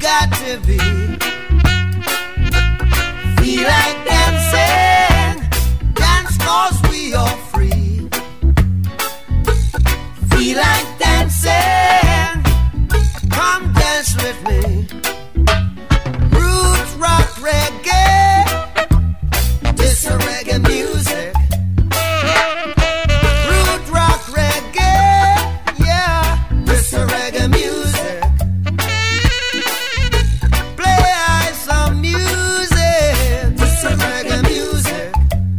got to be. Feel like dancing, dance 'cause we are free. Feel like dancing, come dance with me. Roots, rock, reggae, this is reggae music. Root, rock, reggae, yeah, this is reggae music. Play some music, this is reggae music.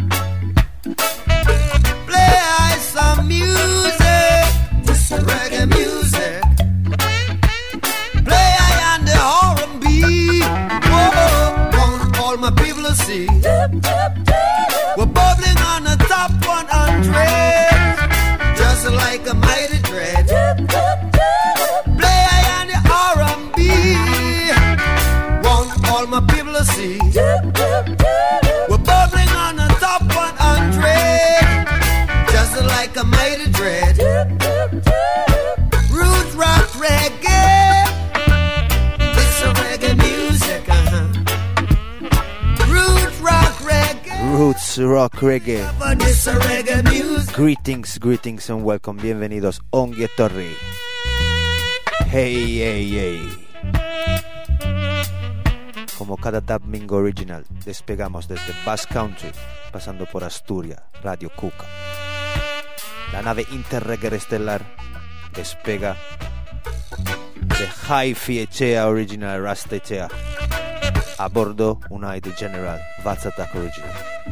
Play some music, this is reggae music. Play on the R&B, whoa, want all my people to see. We're bubbling on the top 100, just like a mighty dread. Play on the R&B, want all my people to see. We're bubbling on the top 100, just like a mighty dread. Roots, rock, reggae, it's a reggae music, Roots, rock, reggae. Roots Rock Reggae. It's a reggae music. Greetings and welcome, bienvenidos, ongi etorri. Hey. Como cada Domingo Original, despegamos desde Basque Country, pasando por Asturias, Radio Cuca. La nave interreggae estelar despega de Hi-Fi Echea Original Rasta Echea. A bordo una ID General Vaz Attack Original.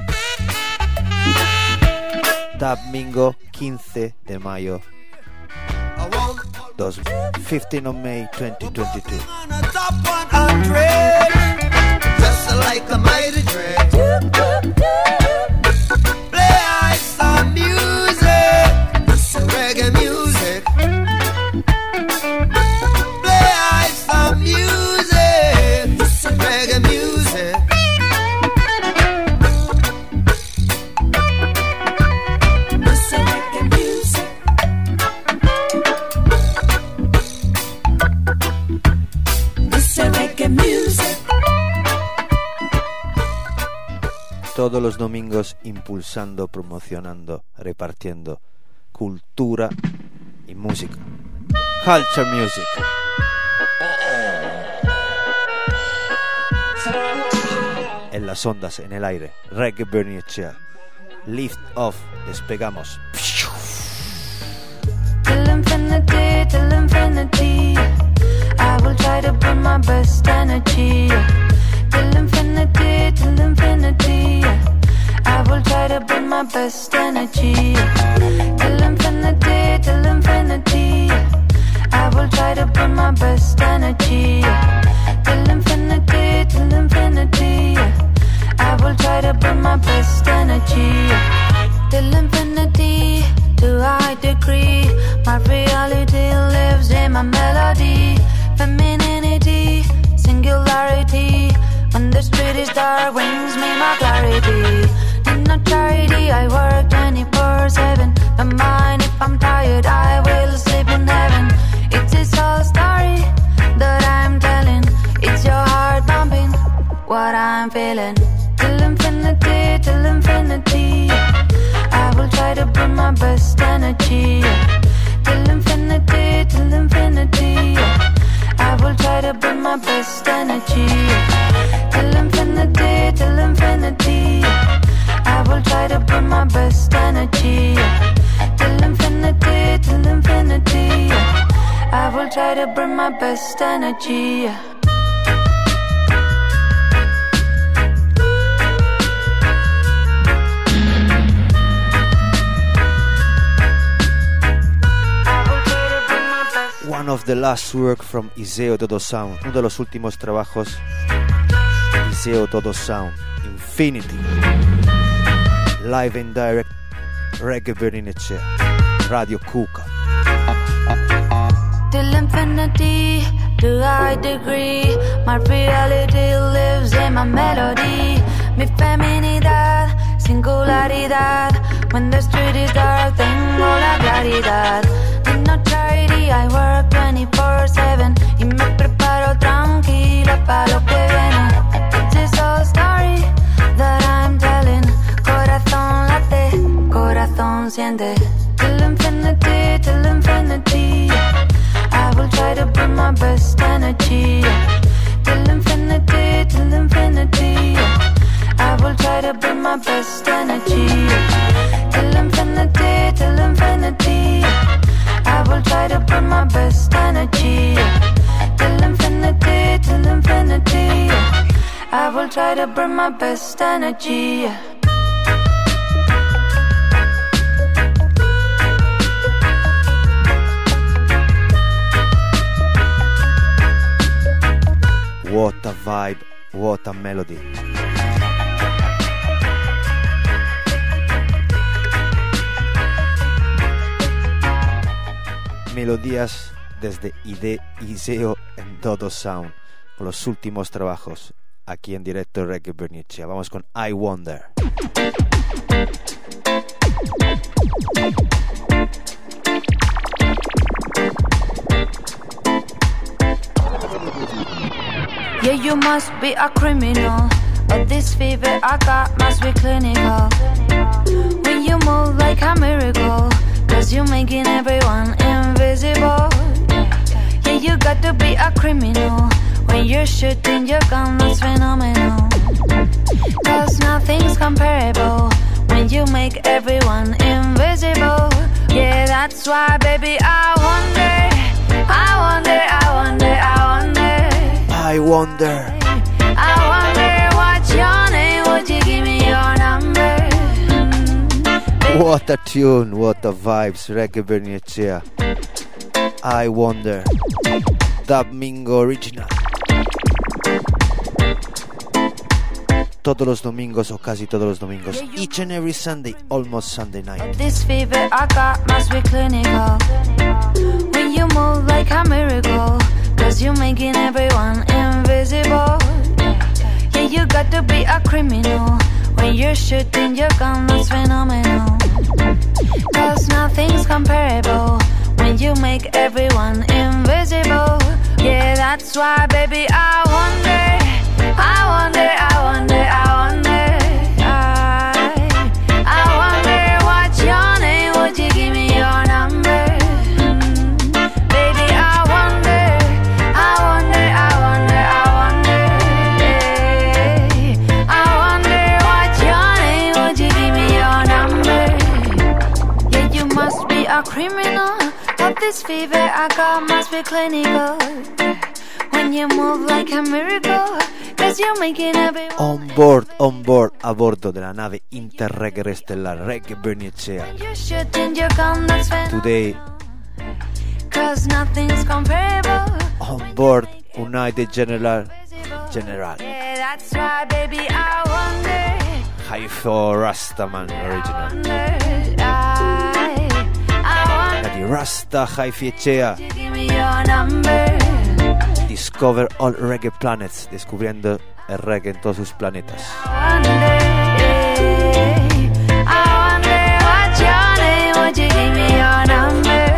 Domingo 15 de mayo 15 of May 2022. Just like a mighty dread. Play some music, reggae music. Play some music, reggae music. Todos los domingos impulsando, promocionando, repartiendo cultura y música. Culture Music. En las ondas, en el aire. Reggae Bernie Echea. Lift off. Despegamos. Till infinity, I will try to bring my best energy. Till infinity, I will try to bring my best energy. Till infinity, I will try to bring my best energy. Till infinity, I will try to bring my best energy. Till infinity, to a high degree, my reality lives in my melody. Femininity, singularity. When the street is dark, wings me my clarity. Need no charity, I work 24/7. Don't mind if I'm tired, I will sleep in heaven. It's this whole story that I'm telling. It's your heart bumping, what I'm feeling. Till infinity, I will try to bring my best energy. Till infinity, I will try to bring my best energy. Till infinity, I will try to bring my best energy. Till infinity, I will try to bring my best energy. One of the last work from Iseo Todo Sound, uno de los últimos trabajos, Iseo Todo Sound, Infinity, live and direct, Reggae Bernie Echea, Radio Cuca. Till infinity, to a high degree, my reality lives in my melody. Mi feminidad, singularidad. When the street is dark, tengo la claridad. In no charity, I work 24/7 y me preparo tranquila. best energy. Till infinity, till infinity. I will try to bring my best energy. Till infinity, till infinity. I will try to bring my best energy. Till infinity, till infinity. I will try to bring my best energy. What a vibe, what a melody. Melodías desde Iseo en Dodo Sound, con los últimos trabajos aquí en directo Reggae Bernicea. Vamos con I Wonder. Yeah, you must be a criminal, but this fever I got must be clinical. When you move like a miracle, 'cause you're making everyone invisible. Yeah, you got to be a criminal. When you're shooting your gun, that's phenomenal. 'Cause nothing's comparable when you make everyone invisible. Yeah, that's why, baby, I wonder, I wonder, I wonder, I wonder. I wonder. I wonder what's your name, would you give me your number? What a tune, what a vibes, Reggae Bernicea. I wonder. Dub Mingo Original. Todos los domingos o casi todos los domingos. Each and every Sunday, almost Sunday night. This fever I got must be clinical. When you move like a miracle, 'cause you're making everyone invisible. Yeah, you got to be a criminal. When you're shooting your gun, that's phenomenal. 'Cause nothing's comparable when you make everyone invisible. Yeah, that's why, baby, I wonder, I wonder, I wonder, I wonder. I wonder what's your name, would you give me your number? Baby, I wonder, I wonder, I wonder, I wonder. I wonder what's your name, would you give me your number? Yeah, you must be a criminal, but this fever I got must be clinical. When you move like a miracle, 'cause you're making everyone On board, a bordo della nave interreggae stellare Reggae Bernicea. you're shooting your gun, that's phenomenal. Today, 'Cause nothing's comparable. on board United General. Yeah, that's why, baby, I wonder. Haifo Rastaman Original. I La di Rasta Haifiecea. wonder, give me your number. Discover all reggae planets, descubriendo el reggae en todos sus planetas. I wonder what's your name, would you give me your number?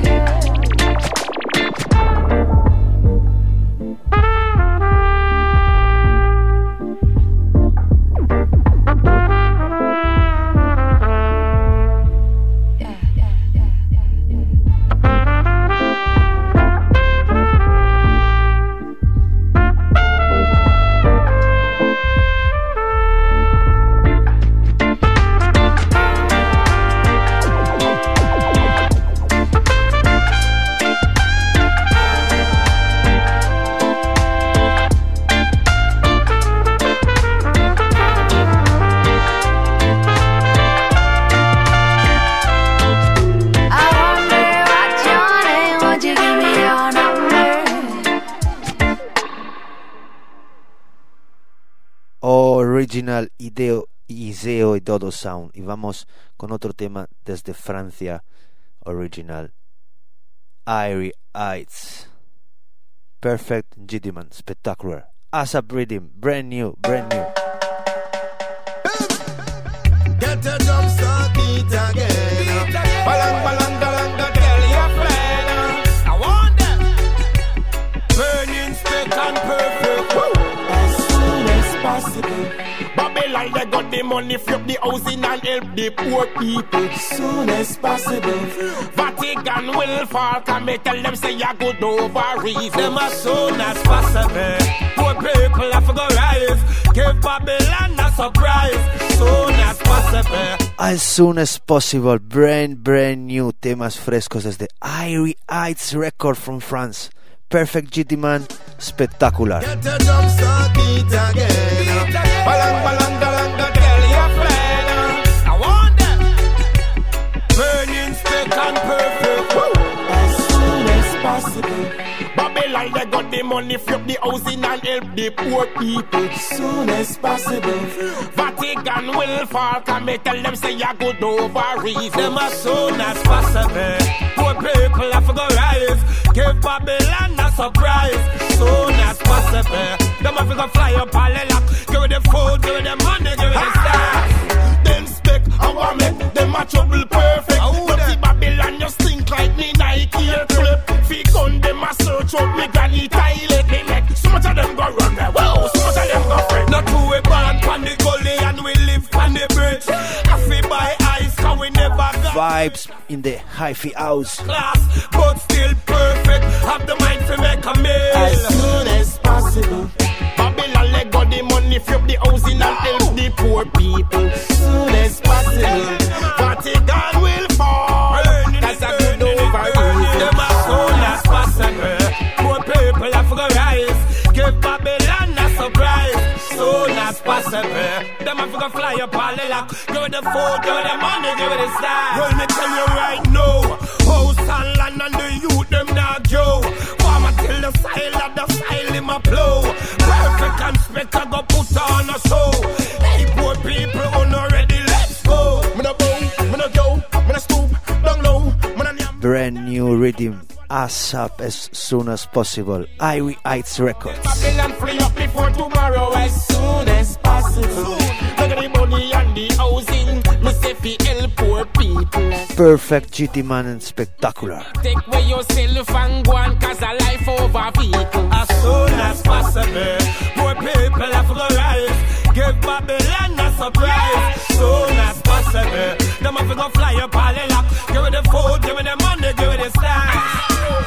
Original Iseo y Dodo Sound. Y vamos con otro tema desde Francia. Original Airy Heights. Perfect Gideon, spectacular. ASAP Rhythm, brand new. Get a drum start beat again. Balang balang galanga tell your friend. I want them. Burning spec and perfect. As soon as possible. Babylon they got the money, flip the housing and help the poor people. As soon as possible. Vatican will fall. Can me tell them say you good over reason. Them as soon as possible. Poor people have to go rise. Give Babylon a surprise. Soon as possible. As soon as possible. Brand new temas frescos desde Irie Heights Record from France. Perfect GT Man, spectacular. Get your drum start beat again. Balang, balang, balang, tell your plan. I want them. Burning spec and perfect. As soon as possible. Babylon, they got the money, flip the housing and help the poor people. As soon as possible. Vatican will fall. Can me tell them say you good over reason. Them as soon as possible. Poor people have to go rise. Give Babylon a surprise. Soon as possible. Them have to go fly up all the lock. Give it the food, give it the money, give it the stars. Them stick, I want make them a trouble perfect. But the Babylon you stink like me Nike clip. Fi gun them a search out me granny toilet. Me make so much of them go run there. Whoa, so much of them go friend. Not who we born pan the gully and we live pan the bridge. I fi buy ice cause we never got Vibes in the hi-fi house. class, but still perfect. Have the mind to make a meal. As soon as possible. Babylon let go the money, flip the housing and help the poor people. As soon as possible. Vatican will fall. That's a good over. Them as soon as possible. Poor people have to go rise. Give Babylon a surprise. Soon as possible. Them have to go fly up all the lock. Give it the food, give it the money, give it the style. Well, me tell you right now, house and land and the youth them not go. Farmer till the style of the style in my plow. Perfect and spec I go put on a show. Hey, poor people who not ready, let's go. Me no bow, me no go, me no stoop, down low, me no nyam. Brand new rhythm. ASAP as soon as possible. Irie Heights Records. Babylon free up before tomorrow as soon as possible. Look at the money and the housing. Me say fi help poor people. Perfect GT Man and spectacular. Take away yourself and go on cause a life over vehicle. As soon as possible. Poor people have to go rise. Give Babylon a surprise. Soon as possible. Them have to go fly up all the lock. Give it the food, give it the money, give it the style.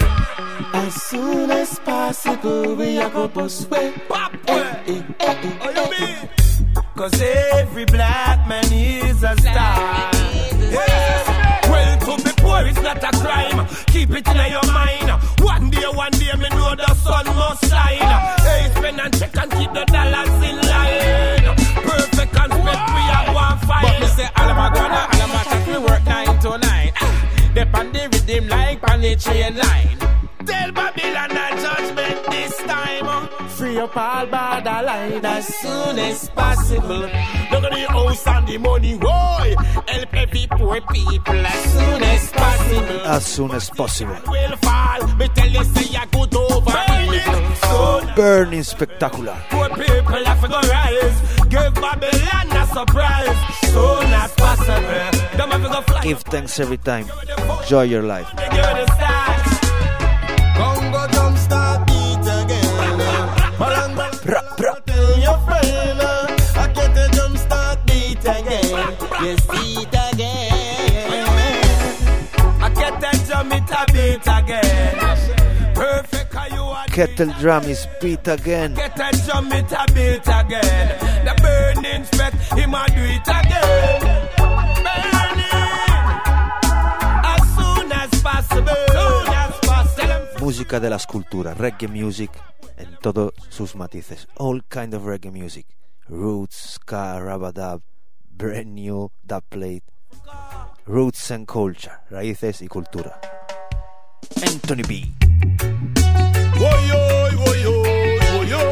As soon as possible, we are go bust way. Pop way. Oh, you mean? Cause every black man is a star. Yeah. Well, to be poor is not a crime. Keep it in your mind. One day, me know the sun must shine. Hey, spend and check and keep the dollars in line. Perfect and spec, we are one fight. But me say, all of my gonna, all of my shot, we work 9 to 9. They pan the rhythm like pan the train line. Tell Babylon that judgment this time. Free up all borderline as soon as possible. Look at the house and the money, boy. Help every poor people as soon as possible. As soon as possible. Will fall, me tell you say you good over evil. Soon Burning spectacular. poor people have to go rise. Give Babylon a surprise. Soon as possible. Them have to go fly. Give thanks every time. Enjoy your life. Give it a start. Congo drum start beat again. Balang, balang, tell your friend. I get the drum start beat again. Yes, beat again. I get that drum it a beat again. Perfect how you are. Kettle drum is beat again. Get that drum it a beat again. The burning spec, him a do it again. Burning as soon as possible. Música de la escultura, reggae music en todos sus matices. All kind of reggae music. Roots, ska, rabadab, brand new, dubplate. Roots and culture, raíces y cultura. Anthony B. Woy, woy, woy, woy, woy.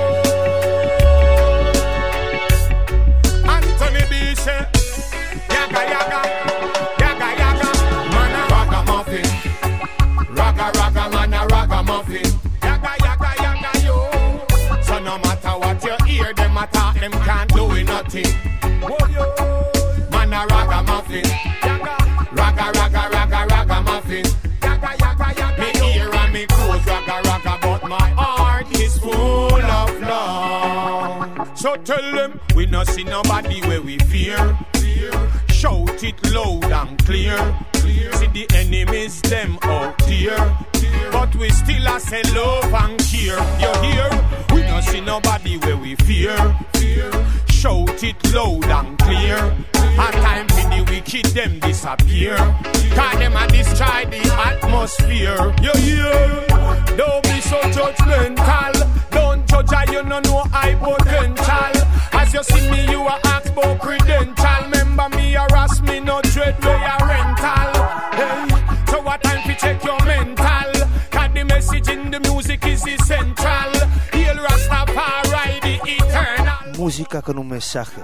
Anthony B. say, yaga, yaga, yaga, yaga. Man a ragamuffin. Raga, raga, man a ragamuffin. Yaga, yaga, yaga, yo. So no matter what you hear them attack, them can't do nothing. Man a ragamuffin. Raga, raga, raga, ragamuffin. Yaga, yaga, yaga, me ear and me clothes raga, raga, but my heart is full of love. So tell them we no see nobody where we fear. Shout it loud and clear. See the enemies them out there, but we still a say love and care. You hear? We don't see nobody where we fear. Shout it loud and clear. A time for the wicked them disappear. Cause them a destroy the atmosphere. You hear? Don't be so judgmental. Don't judge how you no know high potential. As you see me, you a ask about credential. Remember me harass me, no dread where you rental. Hey, so what time to check your mental? Cause the message in the music is essential. Hail Rastafari, the eternal. Música con un mensaje.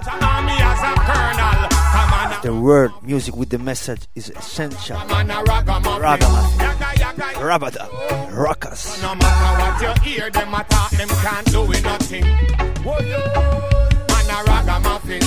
The word music with the message is essential. Ragamuffin, Rabada, Rockers. No matter what you hear, them attack, them can't do nothing. Man a ragamuffin,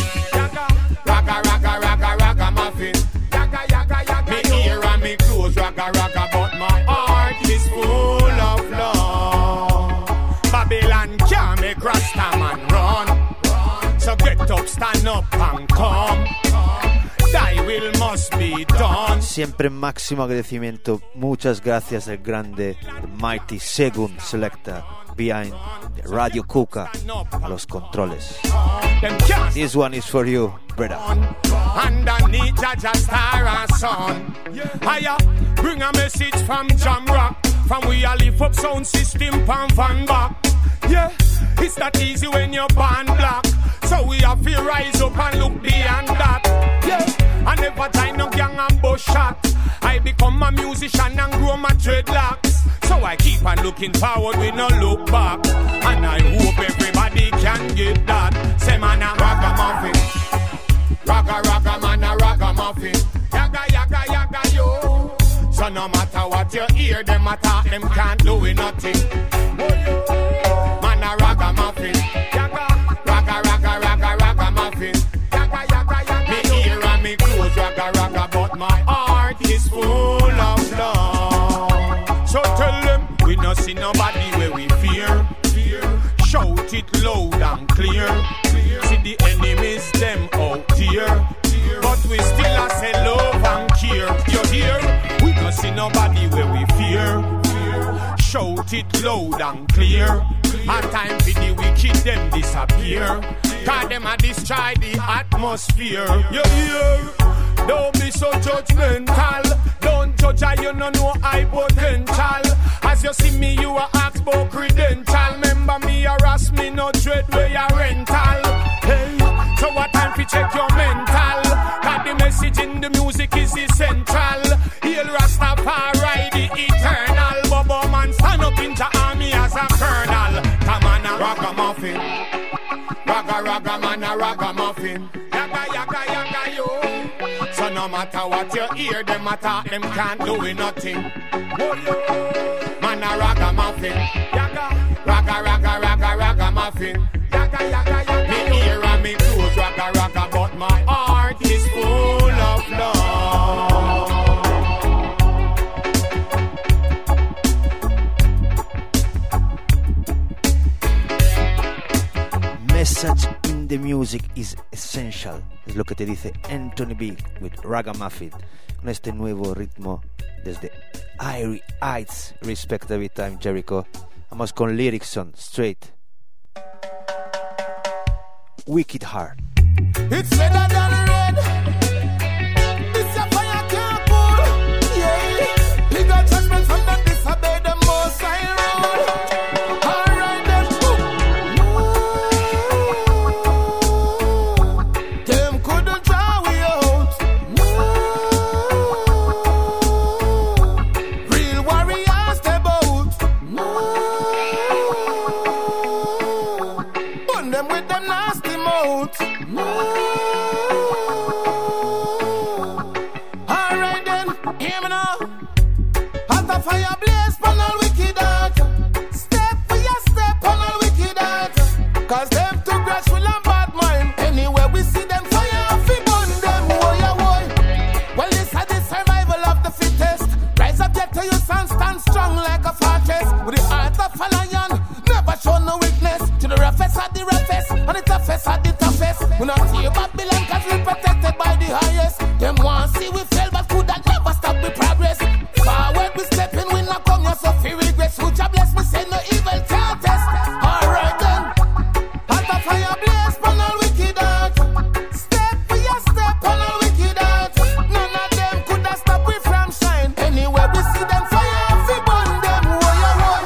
ragamuffin. Me ear and me clothes, raga, but my heart is full of love. Babylon can't make Rastaman run. So get up, stand up and come. Thy will must be done. Siempre máximo agradecimiento. Muchas gracias al grande, the mighty Segun Selecta behind the Radio Kuka a los controles. This one is for you, brother. Underneath Jaja Star and Sun. Hiya, bring a message from Jamrock. From we a lift up sound system from Van back. Yeah, it's not easy when you're born black. So we have to rise up and look beyond that. Yeah, I never time no gang and bush shot. I become a musician and grow my dreadlocks. So I keep on looking forward, we no look back. And I hope everybody can get that. Say man a ragamuffin, raga man a ragamuffin. Yaga yo. So no matter what you hear, them attack, them can't do nothing. Man a ragamuffin, ragamuffin. Me ear and me clothes, raga, but my heart is full of love. So tell them we no see nobody where we fear. Shout it loud and clear. See the enemies them out there, but we still a say love and care. You hear? We no see nobody where we fear. Shout it loud and clear. A time for the wicked them disappear. Cause them a destroy the atmosphere. You hear? Don't be so judgmental. Don't judge how you no know high potential. As you see me, you a ask about credential. Remember me harass me, no dread where you rental. Hey, so what time to check your mental? Cause the message in the music is essential. Hail Rastafari, the eternal. Bobo man stand up in the army as a colonel. Come on a ragamuffin, raga man a ragamuffin. Yaga yo. So no matter what you hear, them attack, them can't do nothing. Man a ragamuffin, ragamuffin. Me ear and me clothes, raga, but my heart is full of love. Message in the music is essential. Es lo que te dice Anthony B with Ragamuffin. Con este nuevo ritmo desde Irie Heights. Respect every time, Jericho. Vamos con Lyricson, straight. Wicked Heart. It's better than red. This a fire can't cool. Yeah. Bigger judgment from them disobey the most high rule. Alright then. Them couldn't draw we out. Real warriors step out. Burn them with them nasty mouth. Alright then, hear me now. As the fire blaze pon all wicked heart. Step for your step on all wicked heart. Cause them too grudgeful and bad mind. Anywhere we see them fire, fi burn them, woy a woy. Well, this is the survival of the fittest. Rise up yet till you stand strong like a fortress. With the heart of a lion, never show no weakness. To the roughest of the roughest, and the toughest of the toughest. We not see Babylon cause we protected by the highest. Them want see we fail, but could that never stop we progress. Forward we stepping, we not come here, so fear regrets. Future bless me, say no evil can't test. Alright then, hot a fire blaze, burn all wicked out. Step for your step, on all wicked out. None of them could have stop we from shine. Anywhere we see them fire, we burn them, woy oh woy.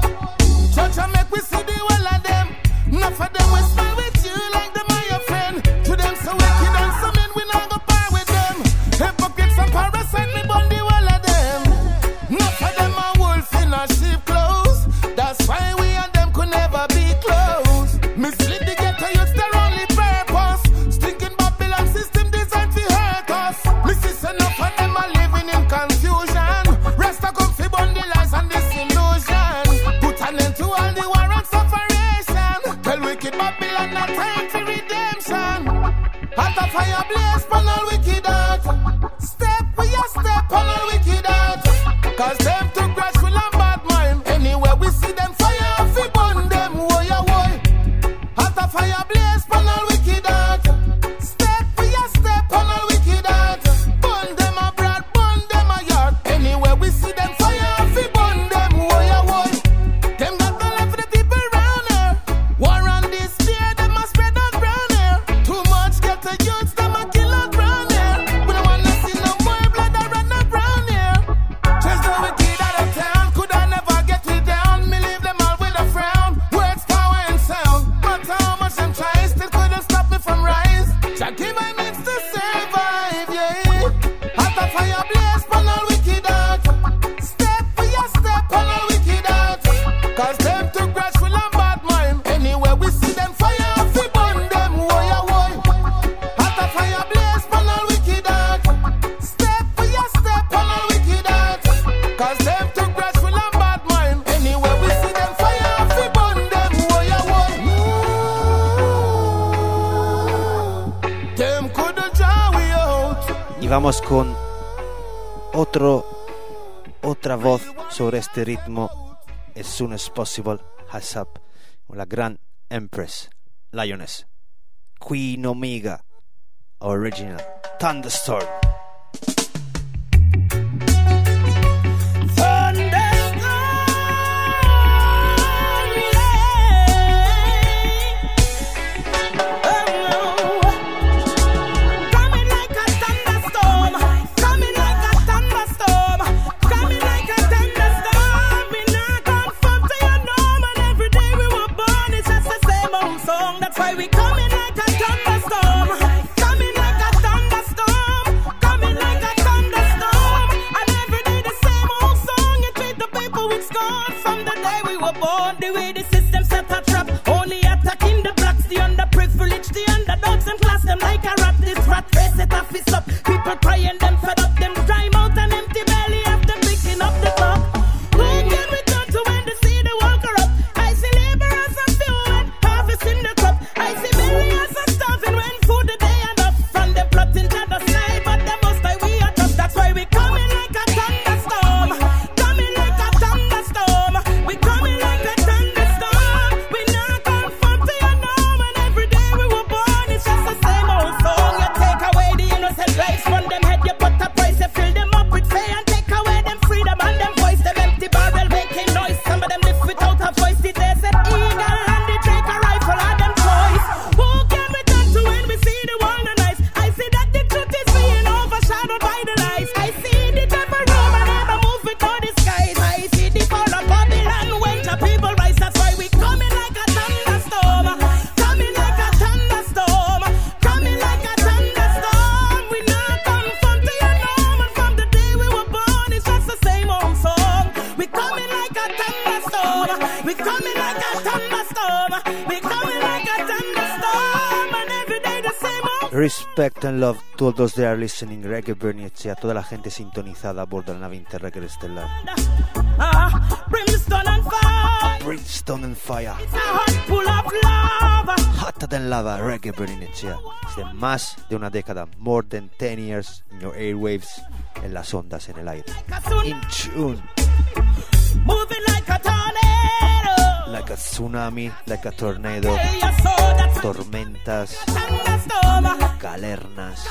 Church and make we see the whole of them. Enough of them we smile with you like them are your friend. To them so wicked and so mean, we not go par with them. Hypocrites and parasites, me burn the whole of them. Enough of them are wolf in a sheep clothes. That's why we and them could never be close. Mislead the ghetto youths, their only purpose. Stinking Babylon system designed to hurt us. Missus enough of them are living in confusion. Rest a come fi burn the lies and disillusion. Put an end to all the war and separation. Tell wicked Babylon not time for redemption. Hot a fire blaze, burn all wicked out. Step for your step, on all wicked out. Cause them too grudgeful and bad mind. Anywhere we see them fire, we burn them, woy oh woy. Hot a fire blaze, burn all wicked out. Step for your step, on all wicked out. Burn them abroad, burn them a yard. Anywhere we see them fire, we burn them, woy oh woy. Them got no love for the people round here. War on this year, them a spread out round here. Too much get the youths, them a kill out round here. We don't wanna see no more blood that run up round here. Just the wicked out of town, could I never get me down? Me leave them all with a frown. Words, power and sound. But how much them try, still couldn't stop me from rise. Jah give my needs to survive, yeah. Hot a fire blaze, burn all wicked out. Step for your step, on all wicked out. Cause them too grudgeful and bad mind. Anywhere we see them fire, we burn them, woy oh woy. Hot a fire blaze, burn all wicked out. Step for your step, on all wicked out. Cause them too grudgeful and bad mind. Anywhere we see them fire, we burn them, woy oh woy. Them coulda draw we out. Y vamos con otra voz sobre este ritmo, as soon as possible, Hands Up, con la gran Empress, Lioness, Queen Omega, original, Thunderstorm. Coming like a thunderstorm, coming like a thunderstorm, coming like a thunderstorm. We not conform to your norm, and every day we were born, it's just the same old song. That's why we coming like a thunderstorm, coming like a thunderstorm, coming like a thunderstorm. And every day the same old song. You treat the people with scorn from the day we were born. The way the system set a trap, only attacking the blacks, the underprivileged, the underdogs, and class them like a rat. This rat race it off its up. People crying, them fed up, them dry mouth and empty belly after picking up the cup. Who can we turn to when they see the world corrupt? I see laborers and few and harvesting the crop. I see millions and starving when food the day enough. From the plotting to the side, but the most I we are tough. That's why we coming like a thunderstorm, coming like a thunderstorm. We coming like a thunderstorm. We not conform to your norm, and every day we were born, it's just the same old song. You take away the innocent lives from them head, you put a price, you fill them up with fear, and take away them freedom and them voice. Them empty barrel making noise, some of them live without a voice. The desert eagle and the Drake a rifle are them toys. Who can we turn to when we see the world and eyes? I see that the truth is being overshadowed by the lies. I see the devil roam and ever move before the skies. I see the fall of Babylon when the people rise. That's why we coming like a thunderstorm, coming like a thunderstorm, coming like a thunderstorm. We not conform to your norm, and from the day we were born, it's just the same old song. We coming like a thunderstorm, we coming like a thunderstorm, we coming like a thunderstorm, and every day the same old. Respect and love to all those that are listening, Reggae Bernice, a toda la gente sintonizada a bordo de la nave interreggae estelar. Brimstone and fire, Brimstone and Fire, it's a heart full of lava. Hotter than Lava, Reggae Bernice, desde más de una década, more than 10 years in your airwaves, en las ondas, en el aire. In tune, Moving like a tornado, like a tsunami, like a tornado, tormentas, galernas.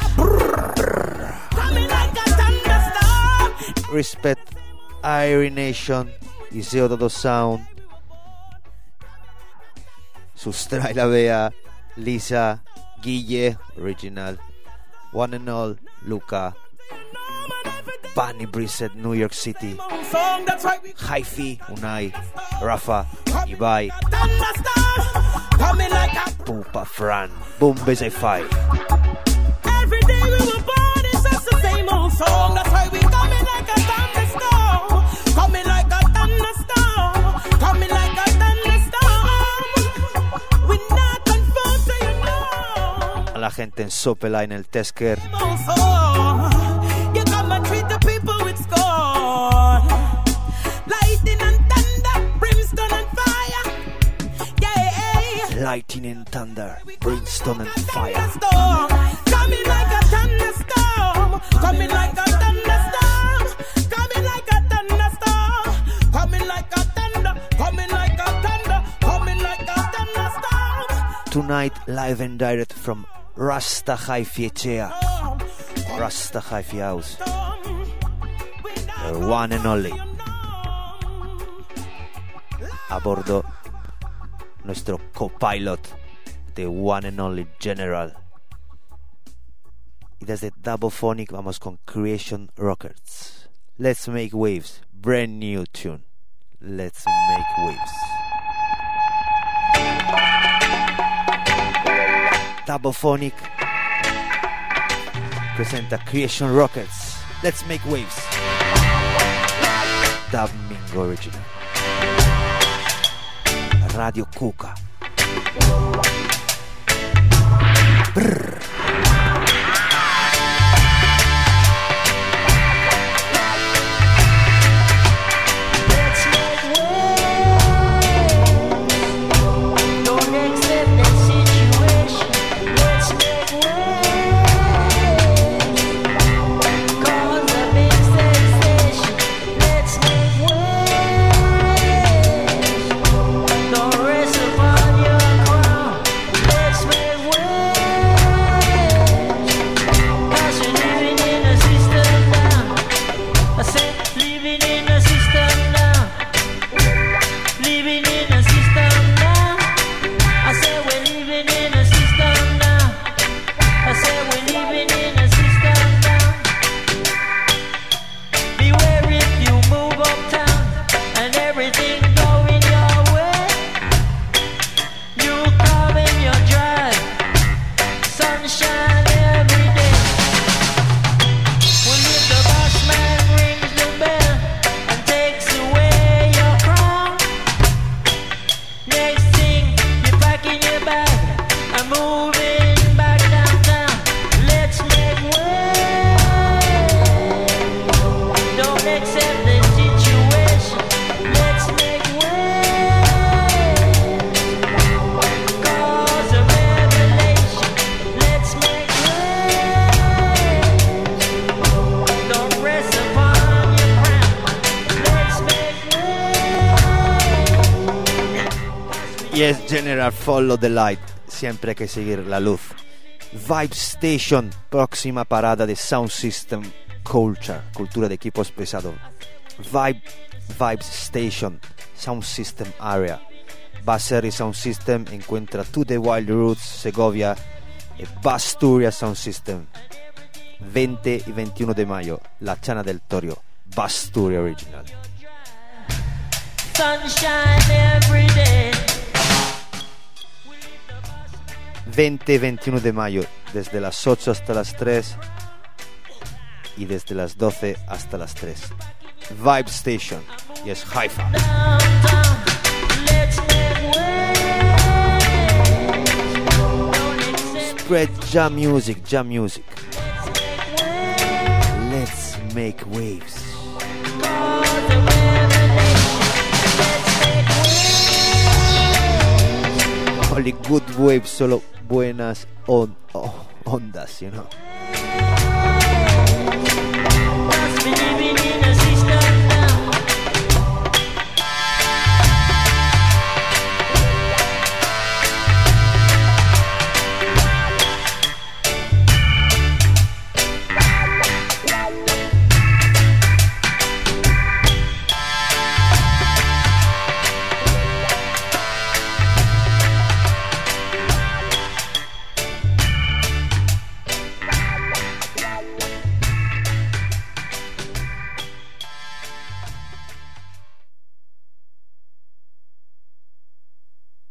Respect Irie Nation y Zeododo Sound. Sustrai la Bea, Lisa, Guille, Original, One and All, Luca, Bunny Brissett, New York City, Hi-Fi, Unai, Rafa, Ibai, Pupa Fran, Bombay 5. Every day we were born, it's just the same old song. That's why we coming like a thunderstorm. Coming like a thunderstorm. Coming like a thunderstorm. We not conform to you know. A la gente en Sopela, en el Tesker. You come and treat the people with scorn. Lightning and thunder, brimstone and fire. Yeah. Lightning and thunder, brimstone and fire. Coming like a thunderstorm. Coming like a thunderstorm. Coming like a thunderstorm. Coming like a thunder. Coming like a thunder. Coming like a thunderstorm. Tonight, live and direct from Rasta Hi-Fi Echea, Rasta Hi-Fi House, the one and only. A bordo, nuestro copilot, the one and only General. Y desde Double-Phonic vamos con Creation Records. Let's Make Waves, brand new tune. Let's Make Waves. Double-Phonic presenta Creation Records. Let's Make Waves. Dub Mingo Original. Radio Cuca. Brr. Yes, General, follow the light. Siempre hay que seguir la luz. Vibe Station, próxima parada de Sound System Culture, cultura de equipos pesados. Vibe Station, Sound System Area. Basseri Sound System encuentra To The Wild Roots, Segovia e Basturia Sound System. 20 y 21 de mayo, La Chana del Torio, Basturia Original. Sunshine every day. 20 y 21 de mayo, desde las 8 hasta las 3 y desde las 12 hasta las 3. Vibe Station, yes, Hi-Fi. Spread jam music, jam music. Let's make waves. Only good waves, solo buenas ondas, you know.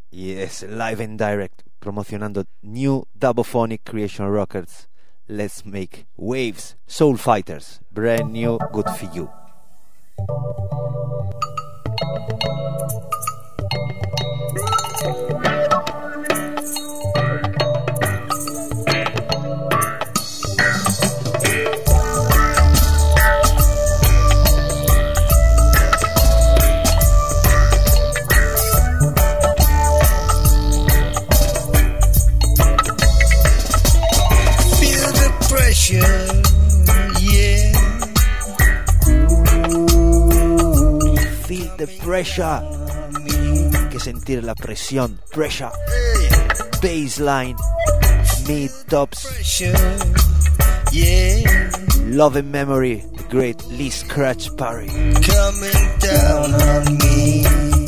Yes, live and direct, promocionando New Dubophonic Creation Records. Let's make waves, Soul Fighters, brand new, good for you. Yeah. Feel the pressure. Hay que sentir la presión. Pressure. Bassline. Mid tops. Yeah. Love and Memory. The great Lee Scratch Perry. Coming down on me.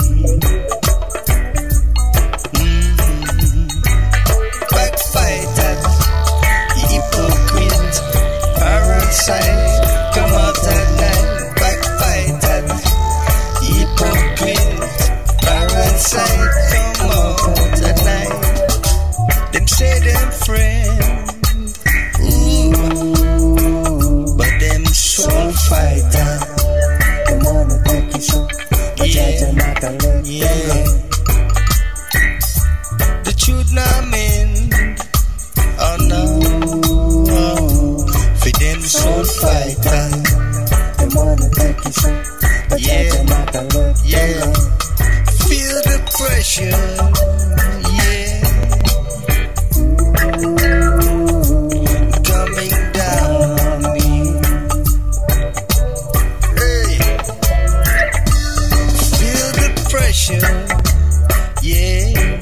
Backfighters. Hypocrite, parasite, come out at night, backfighters. Hypocrite, parasite, come out at night. Them say them friends, ooh, but them soul fighter. Them wanna take it so, but yeah, not a let yeah. The truth now mean. Oh no, for them soul fighter. They wanna take it so, but yeah, yeah. Feel the pressure, yeah. Coming down on me. Hey, feel the pressure, yeah.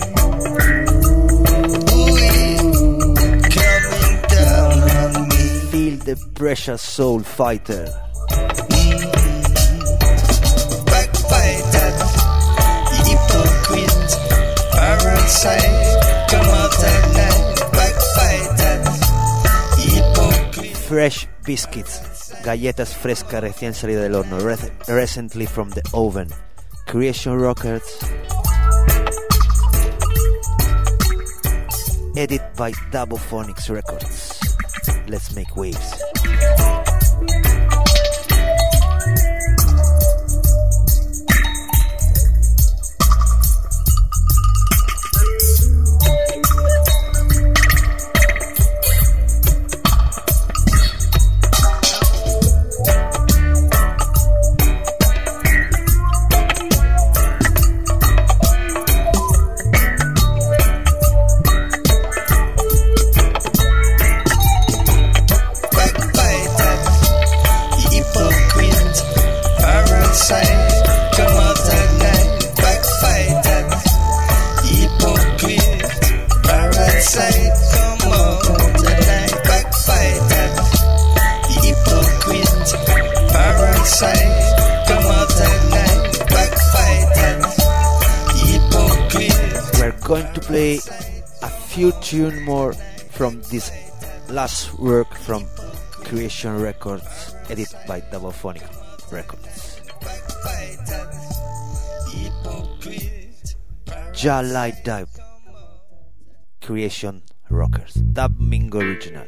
The Precious Soul Fighter. Backfighter, hypocrite, parasite, come out at night. Backfighter, hypocrite. Fresh biscuits, galletas frescas recién salida del horno, recently from the oven. Creation Records. Edit by Dubophonics Records. Let's make waves. Tune more from this last work from Creation Records, edited by Dubophonic Records. Ja Light Dive, Creation Records, Dub Mingo Original.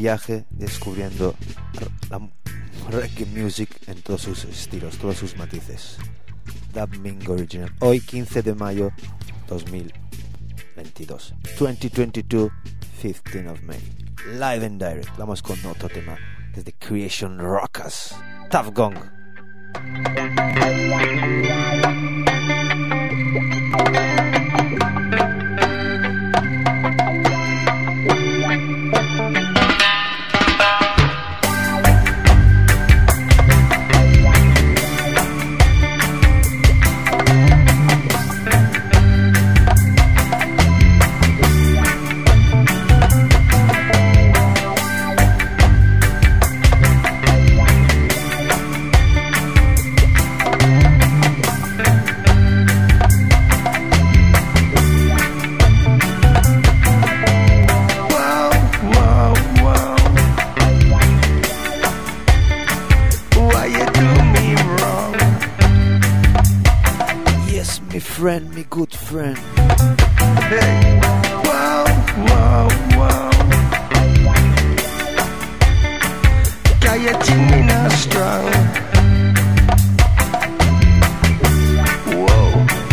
viaje descubriendo la reggae music en todos sus estilos, todos sus matices. Dub Mingo Original, hoy 15 de mayo 2022, 2022, 15 of May, live and direct. Vamos con otro tema desde Creation Rockers, Tuff Gong. Friend, me good friend. Hey, wow, wow, wow. Got your team in a strong. Whoa.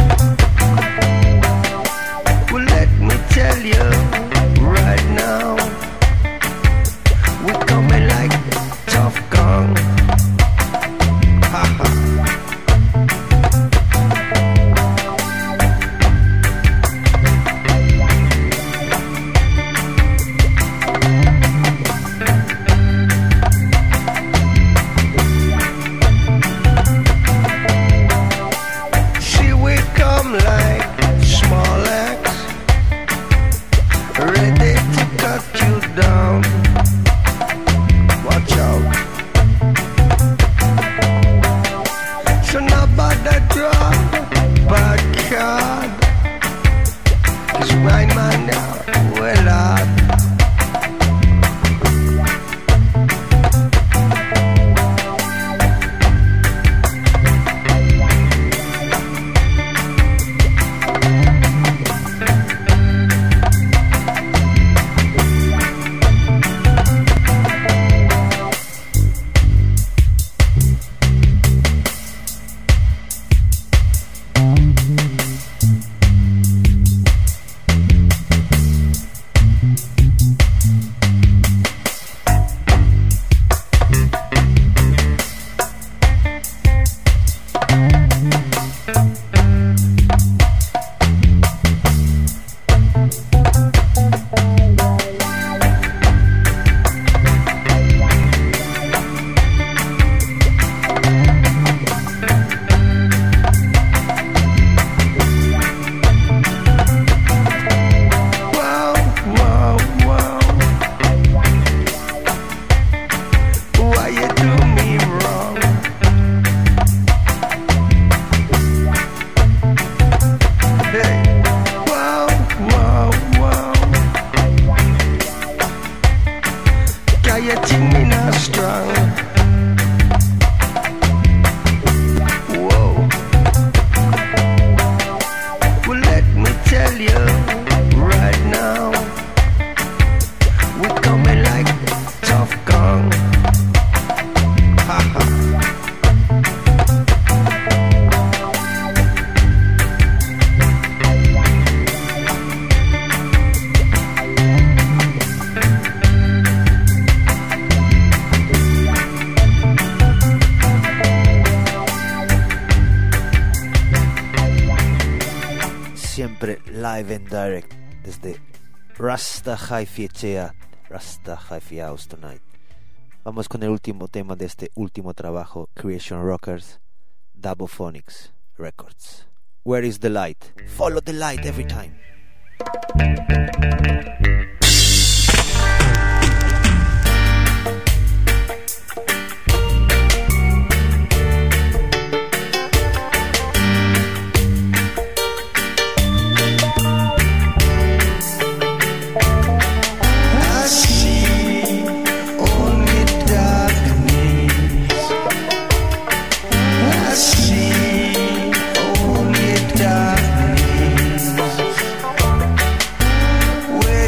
Well, let me tell you right now, we coming like Tuff Gong. Ha ha. Live and direct desde Rasta Hi-Fi Echea, Rasta Hi-Fi House Tonight. Vamos con el último tema de este último trabajo, Creation Rockers, Dubophonics Records. Where is the light? Follow the light every time. Where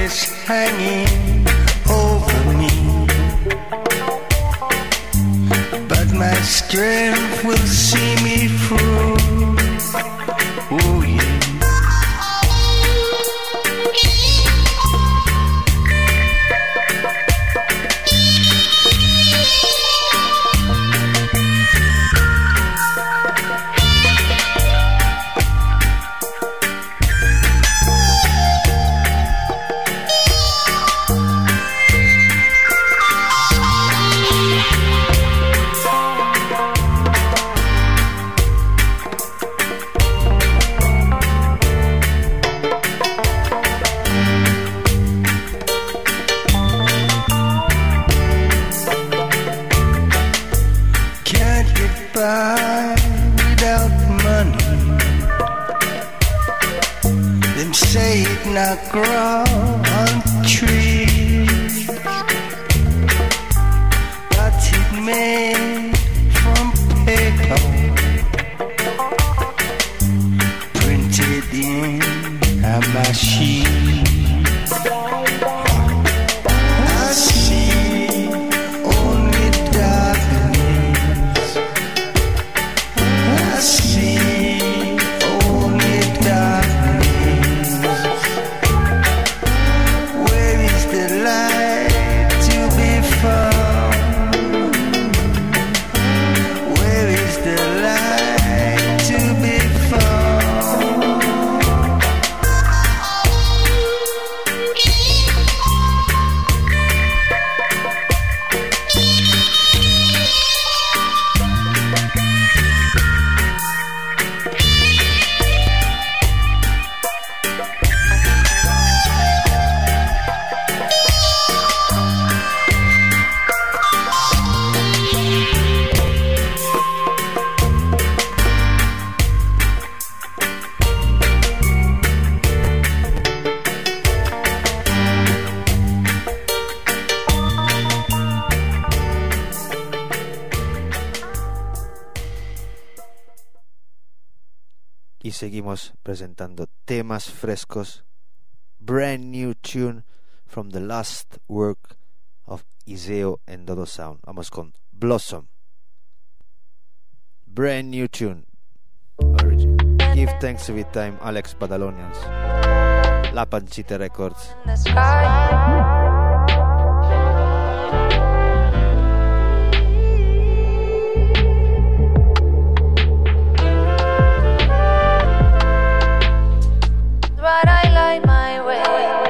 is hanging over me, but my strength will see me through. Oh yeah. Not grow on trees, but it made from paper, printed in a machine. I see only darkness. I see only darkness. Y seguimos presentando temas frescos. Brand new tune from the last work of Iseo and Dodo Sound. Vamos con Blossom. Brand new tune. Origin. Give thanks every time, Alex Badalonians. La Pancita Records. But I like my way.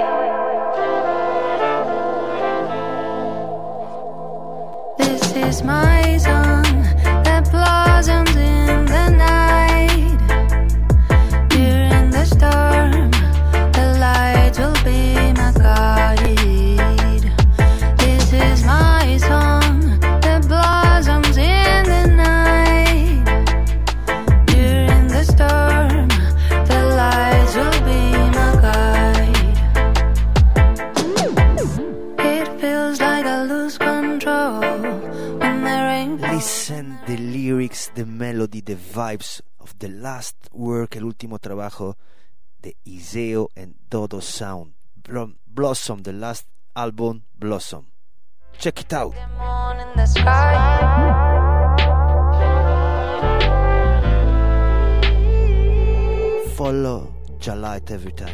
This is my song that blossoms in the night. During the storm, the light will be my guide. This is my song that blossoms in the night. During the storm, the lights will be my guide. It feels like I lose control when the rain falls. Listen the lyrics, the melody, the vibes of the last work, el último trabajo de Iseo and Dodo Sound. Blossom, the last album, Blossom. Check it out. The moon in the sky. Follow your light every time.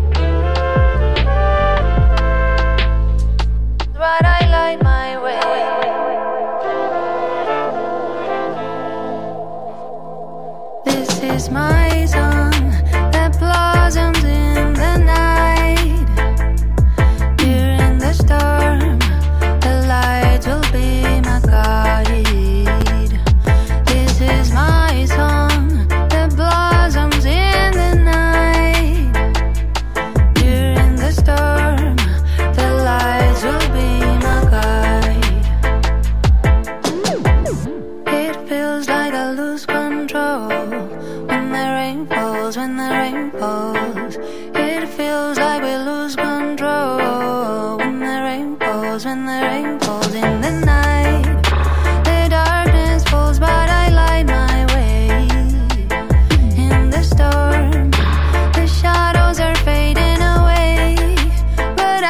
But I like my way. This is my song that blossoms in the night. During the storm, the light will be my guide. This is my song that blossoms in the night. During the storm, the lights will be my guide. It feels like I lose control when the rain falls, when the rain falls. It feels like we lose control when the rain falls, when the rain falls in the night. The darkness falls, but I light my way. In the storm, the shadows are fading away, but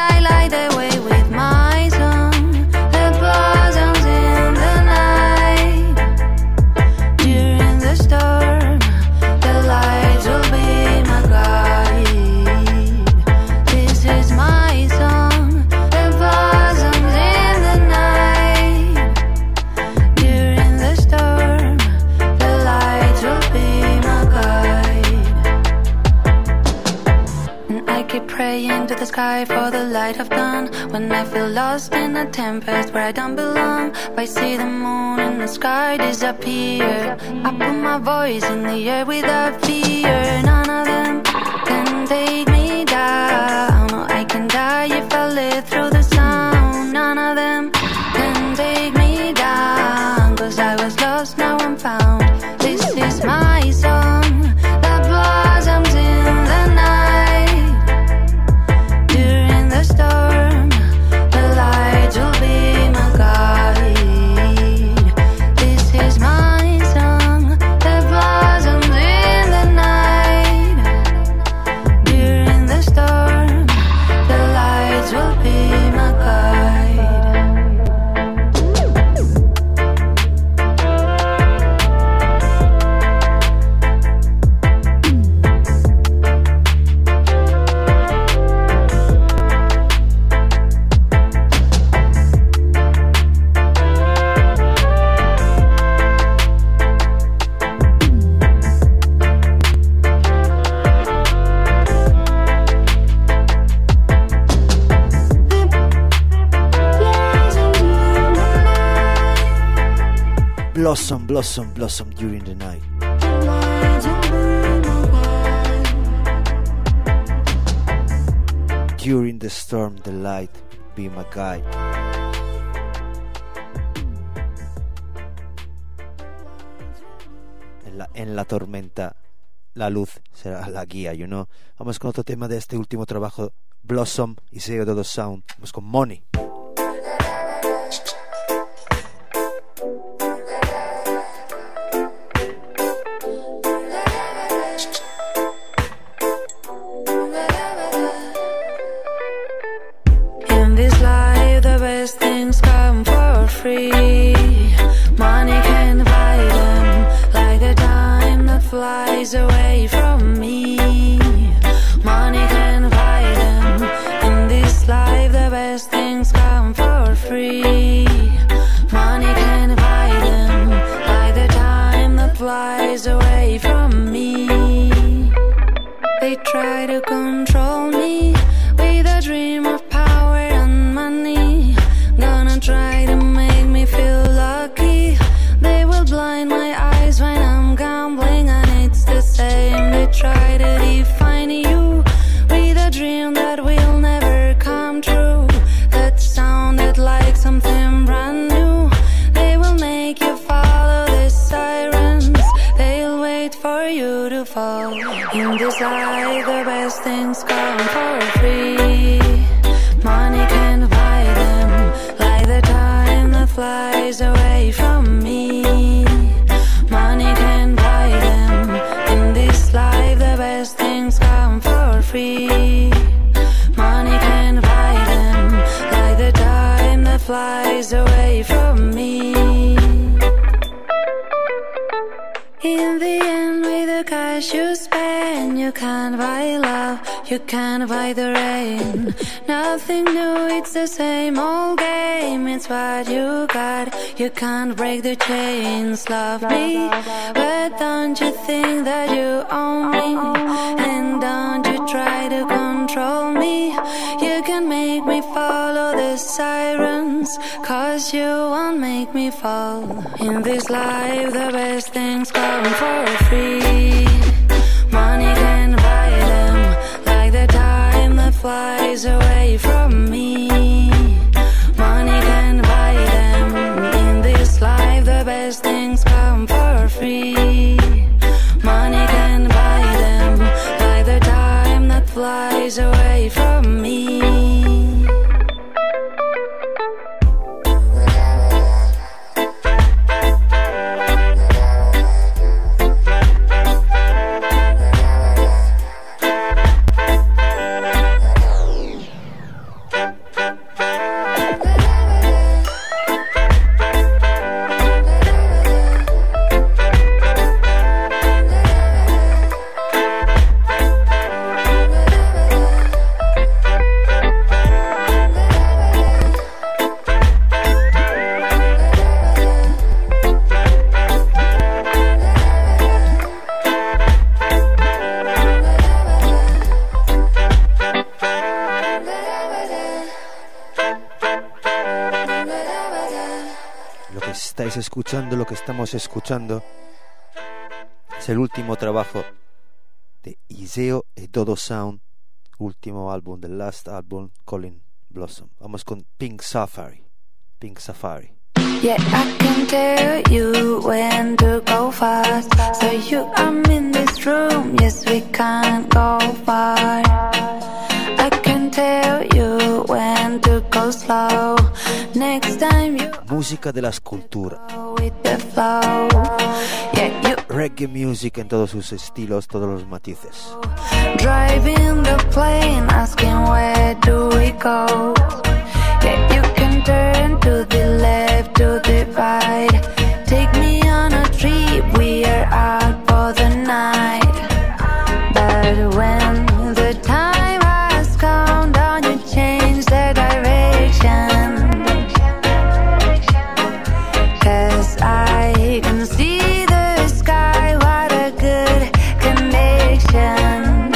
keep praying to the sky for the light of dawn. When I feel lost in a tempest where I don't belong, I see the moon in the sky disappear. I put my voice in the air without fear. None of them can take me down. I can die if I live through the sound. None of them can take me down. Cause I was lost, now I'm found. This is my song that blossoms in the night. During the storm, the light will be my guide. This is my song that blossoms in the night. During the storm, the light will be my guide. Blossom, blossom, blossom during the night. During the storm, the light be my guide. En la tormenta, la luz será la guía, you know. Vamos con otro tema de este último trabajo, Blossom y sello de dos Sound. Vamos con Money. Things come for free. Money can buy them, like the time that flies away from me. Money can buy them. In this life the best things come for free. Money can buy them, like the time that flies away from me. They try to control me with a dream of power and money. Gonna try to make me feel lucky. They will blind my eyes when I'm gambling, and it's the same. They try to define you with a dream that will never come true. That sounded like something brand new. They will make you follow the sirens. They'll wait for you to fall. In this life the best things come for free. Money can buy them, like the time that flies away from me. Money can buy them. In this life the best things come for free. Money can buy them, like the time that flies away from me. In the end, with the cash you spend, you can't buy love, you can't buy the rain. Nothing new, it's the same old game. It's what you got, you can't break the chains. Love me, but don't you think that you own me? And don't you try to control me. You can make me follow the sirens, cause you won't make me fall. In this life the best things come for free. Money can buy them, like the time that flies away from me. Money can buy them. In this life the best things come for free. Money can buy them, like the time that flies away from me. estáis escuchando, lo que estamos escuchando, es el último trabajo de Iseo e Dodo Sound, último álbum, the last album, Colin Blossom. Vamos con Pink Safari. Pink Safari. Yeah, I can tell you when to go fast. So you, I'm in this room, yes, we can't go far. I can tell you when to go slow. Next time you Música de la escultura. go with the flow. Yeah, you Reggae music en todos sus estilos, todos los matices. driving the plane, asking where do we go? Yeah, you can turn to the left, to the right. Take me on a trip, we are out for the night. But when the time has come, don't you change the direction? 'Cause I can see the sky, what a good connection.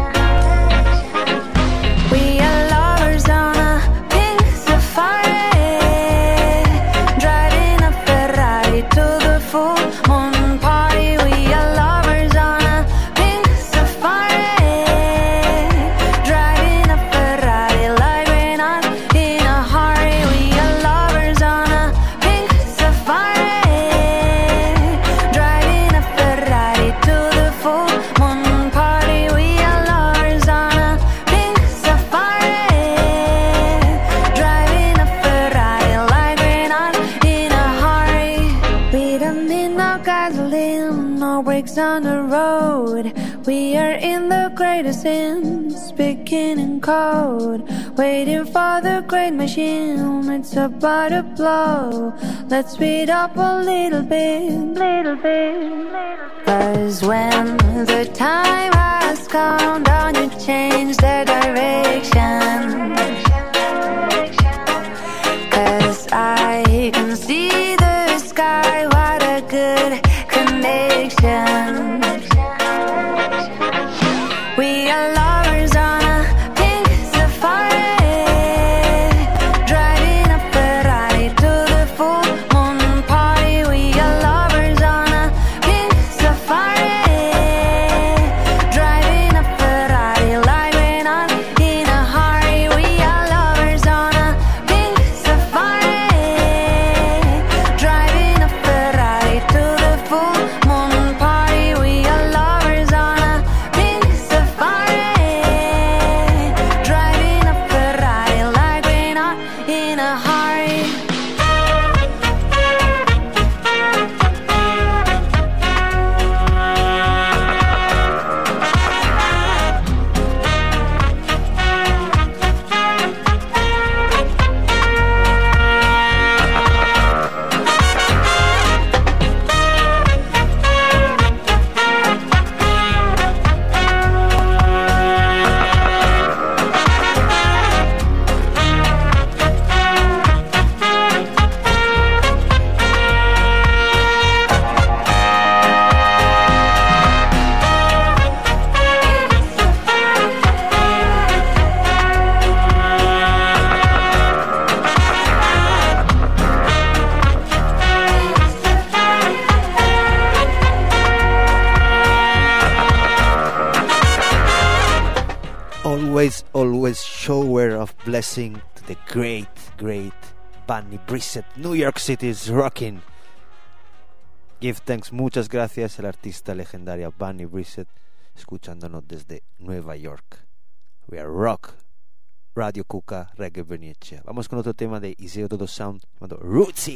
We are lovers on a pink safari, driving a Ferrari to the full moon party. We are lovers on a pink safari, driving a Ferrari like we're not in a hurry. We are lovers on a pink safari, driving a Ferrari to the full moon party. We are lovers on a pink safari, driving a Ferrari like we're not in a hurry. We don't need no gasoline, no brakes on the road. We are in the greatest sin, speaking in code, waiting for the great machine. It's about to blow. Let's speed up a little bit, little bit. 'Cause when the time has come, don't you change the direction? 'Cause I can see the sky, what a good connection. We are lovers on a pink safari, driving a Ferrari to the full moon party. We are lovers on a pink safari, driving a Ferrari like we're not in a hurry. We are lovers on a pink safari, driving a Ferrari to the full moon party. We are lovers on a pink safari, driving a Ferrari like we're not in a hurry. Always shower of blessing to the great Bunny Brissett. New York City is rocking. Give thanks, muchas gracias al artista legendaria Bunny Brissett, escuchándonos desde Nueva York. We are rock. Radio Kuka, Reggae Bernicea. Vamos con otro tema de Iseo Dodo Sound llamado Rootsy.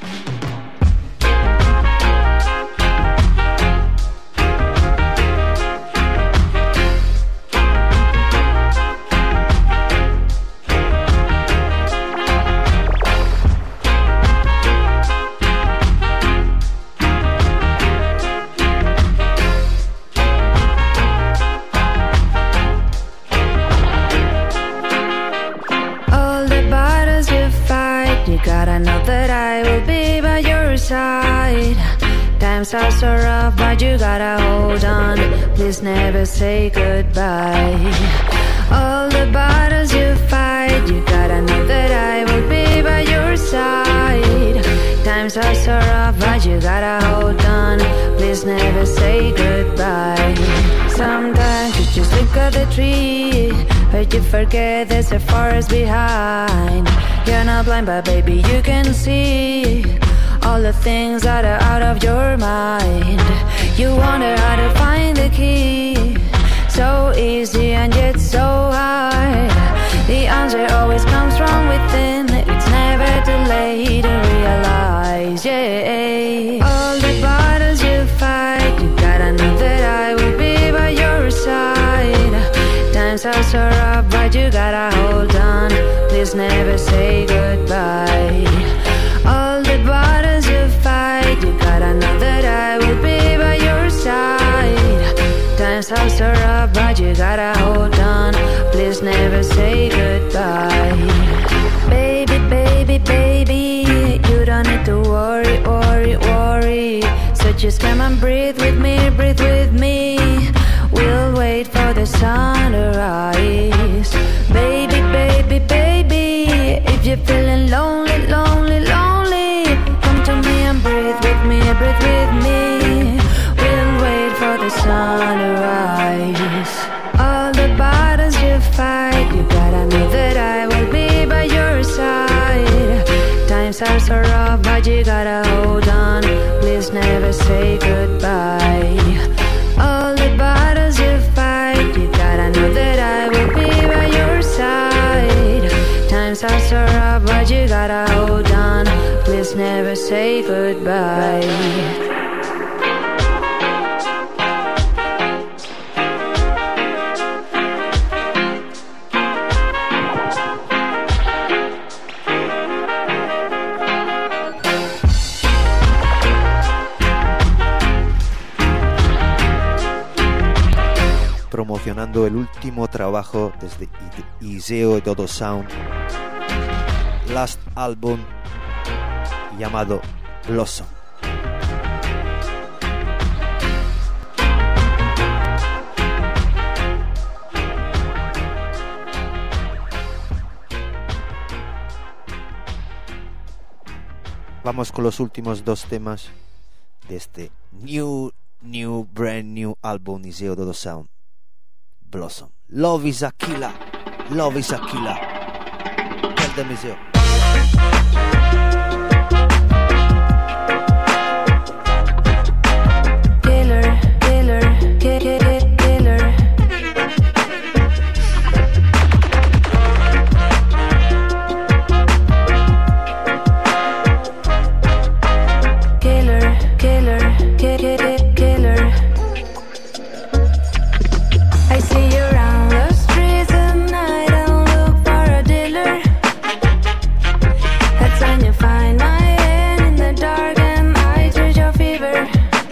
All the battles you fight, you gotta know that I will be by your side. Times are so rough, but you gotta hold on. Please never say goodbye. All the battles you fight, you gotta know that I will be by your side. Times are so never say goodbye. Sometimes you just look at the tree, but you forget there's a forest behind. You're not blind, but baby, you can see all the things that are out of your mind. You wonder how to find the key, so easy and yet so hard. The answer always comes from within. It's never too late to realize, yeah. All the battles you fight, you gotta know that I will be by your side. Times are so rough, but you gotta hold on. Please never say goodbye. All the battles you fight, you gotta know that I will be by your side. Times are so rough, but you gotta hold on. Please never say goodbye. Baby, baby, baby, you don't need to worry, worry, worry. So just come and breathe with me, breathe with me. We'll wait for the sun to rise. Baby, baby, baby, if you're feeling lonely, lonely, lonely, come to me and breathe with me, breathe with me. We'll wait for the sun to rise. All the battles you fight, you gotta know that I will be by your side. Times are so rough, but you gotta hold on. Please never say goodbye. All the battles you fight, you gotta know that I will be by your side. Times are so rough, but you gotta hold on. Please never say goodbye. Promocionando el último trabajo desde Iseo Dodo Sound, last album llamado Blossom. Vamos con los últimos dos temas de este brand new album Iseo Dodo Sound, Blossom. Love is a killer. Love is a killer. Tell them, Iseo. Killer, killer, killer. Killer. I see you around the streets at night and look for a dealer. That's when you find my hand in the dark and I treat your fever.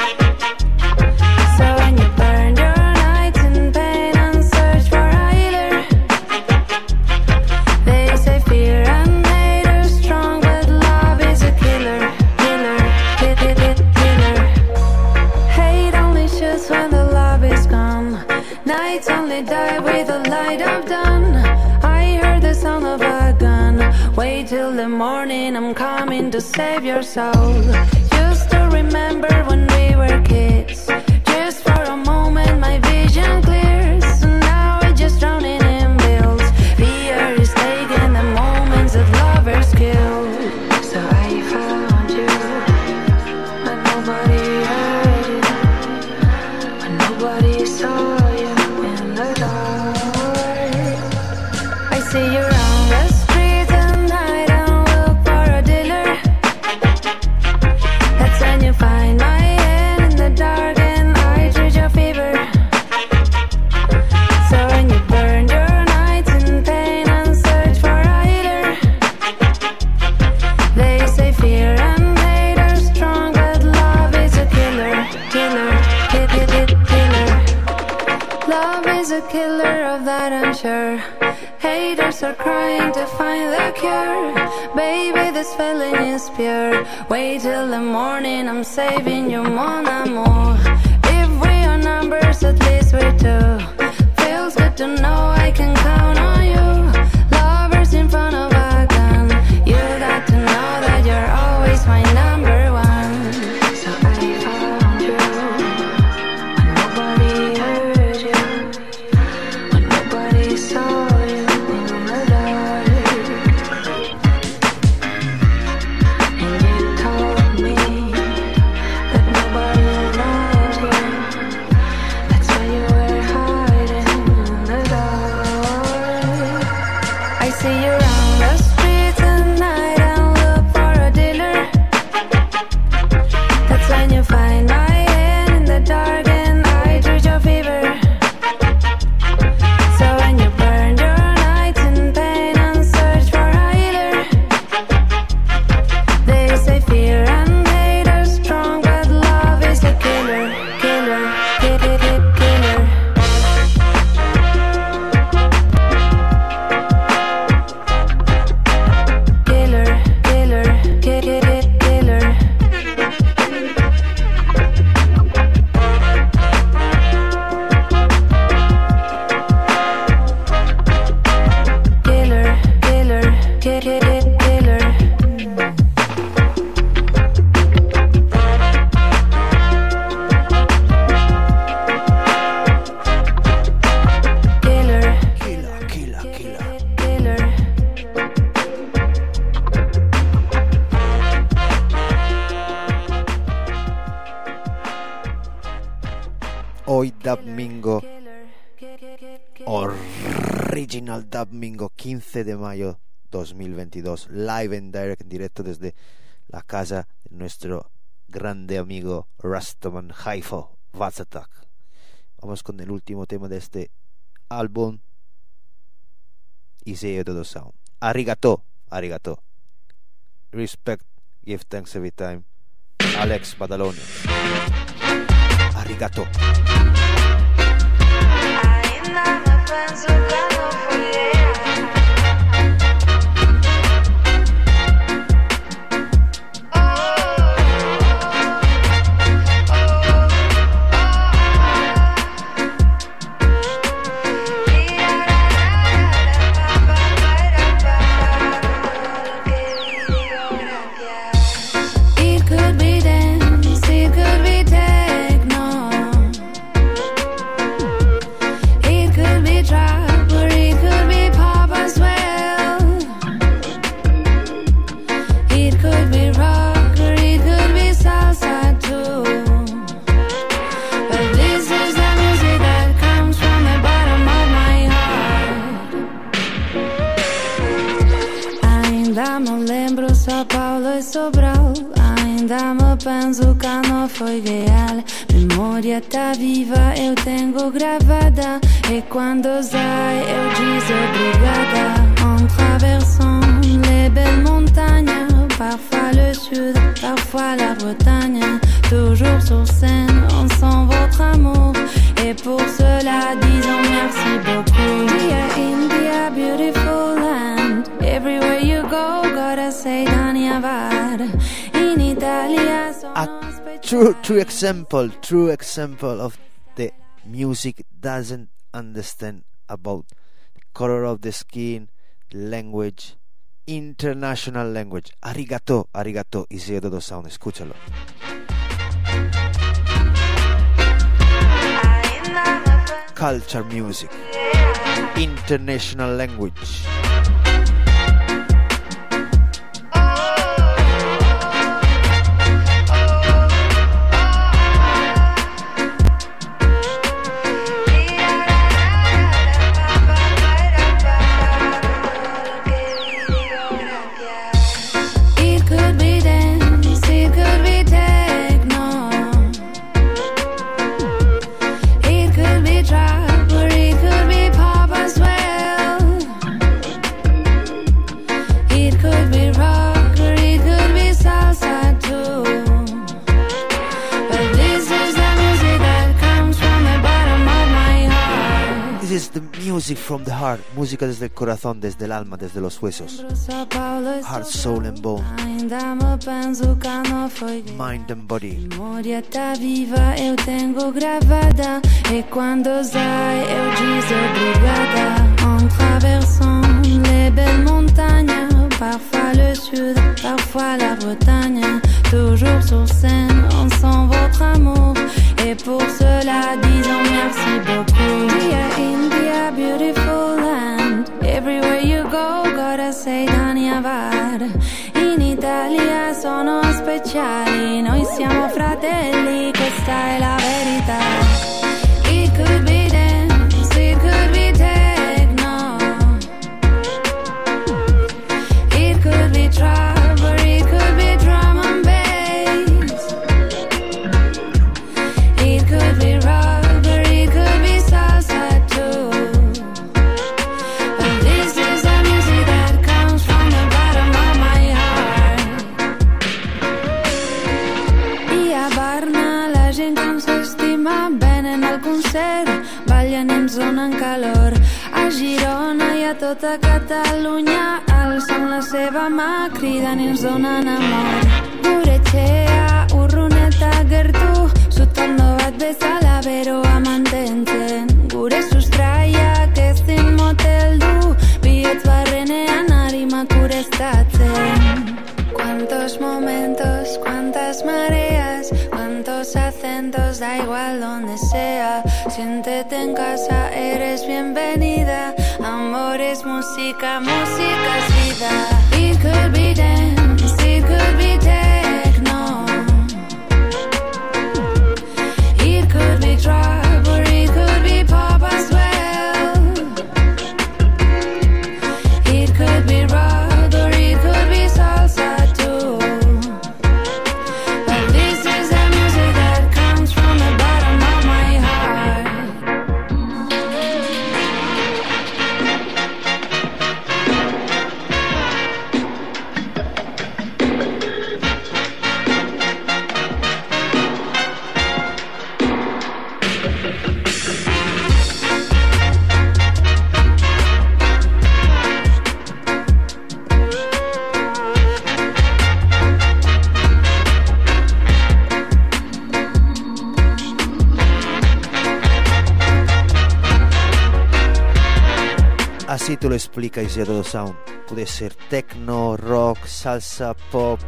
So when you burn your nights in pain and search for a healer, they say fear and hate are strong, but love is a killer. Hate only shoots when the love is gone. Nights only die with the light of dawn. I heard the sound of a gun. Wait till the morning, I'm coming to save your soul. Used to remember when we were kids. Just for a moment my vision clears. Now I'm just drowning in bills. Fear is taking the moments that lovers kill. So I found you when nobody heard you, when nobody saw you in the dark. I see you around the streets at night and look for a dealer. That's when you find my hand in the dark and I treat your fever. So when you burn your nights in pain and search for a healer, they say fear and hate are strong, but love is a killer. Love is a killer, of that I'm sure. Haters are crying to find the cure. Baby, this feeling is pure. Wait till the morning, I'm saving you, mon amour. If we are numbers, at least we're two. Feels good to know I can count on you. Lovers in front of a gun. You got to know that you're always my number one. So I found you They see you around the streets at night and look for a dealer. That's when you find my hand in the dark and I treat your fever. So when you burn your nights in pain and search for a healer, they say fear and hate are strong, but love is the killer, killer, killer. Hoy Dubmingo, Original Dubmingo, 15 de mayo 2022, live and direct, en directo desde la casa de nuestro grande amigo Rastaman Haifo Vazatak. Vamos con el último tema de este álbum, Iseo Dodo Sound. Arigato, arigato. Respect, give thanks every time. Alex Badaloni. Arigato. Ainda me penso que não fui It could be dance, it could be techno, it could be trap, or it could be pop as well. It could be rock, or it could be salsa too. But this is the music that comes from the bottom of my heart. Ainda me lembro São Paulo e Sobral. Ainda me penso que não foi real. Memória tá viva, eu tenho gravada. E quando sai, eu disse obrigada. En traversant les belles montagnes, parfois le sud, parfois la Bretagne. Toujours sur scène, on sent votre amour. Et pour cela, disons merci beaucoup. India, India, beautiful land. Everywhere you go, gotta say Dhanyavad. In Italia, sono speciali. True example of the music doesn't understand about the color of the skin, language, international language. Arigato, arigato, Iseo Dodo Sound, escúchalo. Culture music, international language. It could be dance, it could be techno, it could be trap, or it could be pop as well. It could be rock, or it could be salsa too. But this is the music that comes from the bottom of my heart. This is the music from the heart, música desde el corazón, desde el alma, desde los huesos. Heart, soul and bone, Ainda me penso que não foi mind and body. Memória tá viva, eu tenho gravada. E quando sai, eu disse obrigada. En traversant les belles montagnes, parfois le sud, parfois la Bretagne. Toujours sur scène, on sent votre amour. Et pour cela, disons merci beaucoup. India, India, beautiful land. Everywhere you go, gotta say Dhanyavad. In Italia sono speciali, noi siamo fratelli, questa è la verità. It could be dance, it could be techno, tota Catalunya alçant la seva mà, cridant i ens donen amor. Gure etxea, urruneta gertu, sutondo bat bezala beroa mantentzen. Gure sustraiak ezin moteldu, bihotz barrenean harimak ureztatzen. Cuántos momentos, cuántas mareas, cuántos acentos, da igual donde sea. Siéntete en casa, eres bienvenida. Amor es música, música es vida. It could be dance, it could be techno. It could be trap or it could be pop as well. It could be rock or it could be salsa. Así te lo explica Isidro Sound. Puede ser techno, rock, salsa, pop.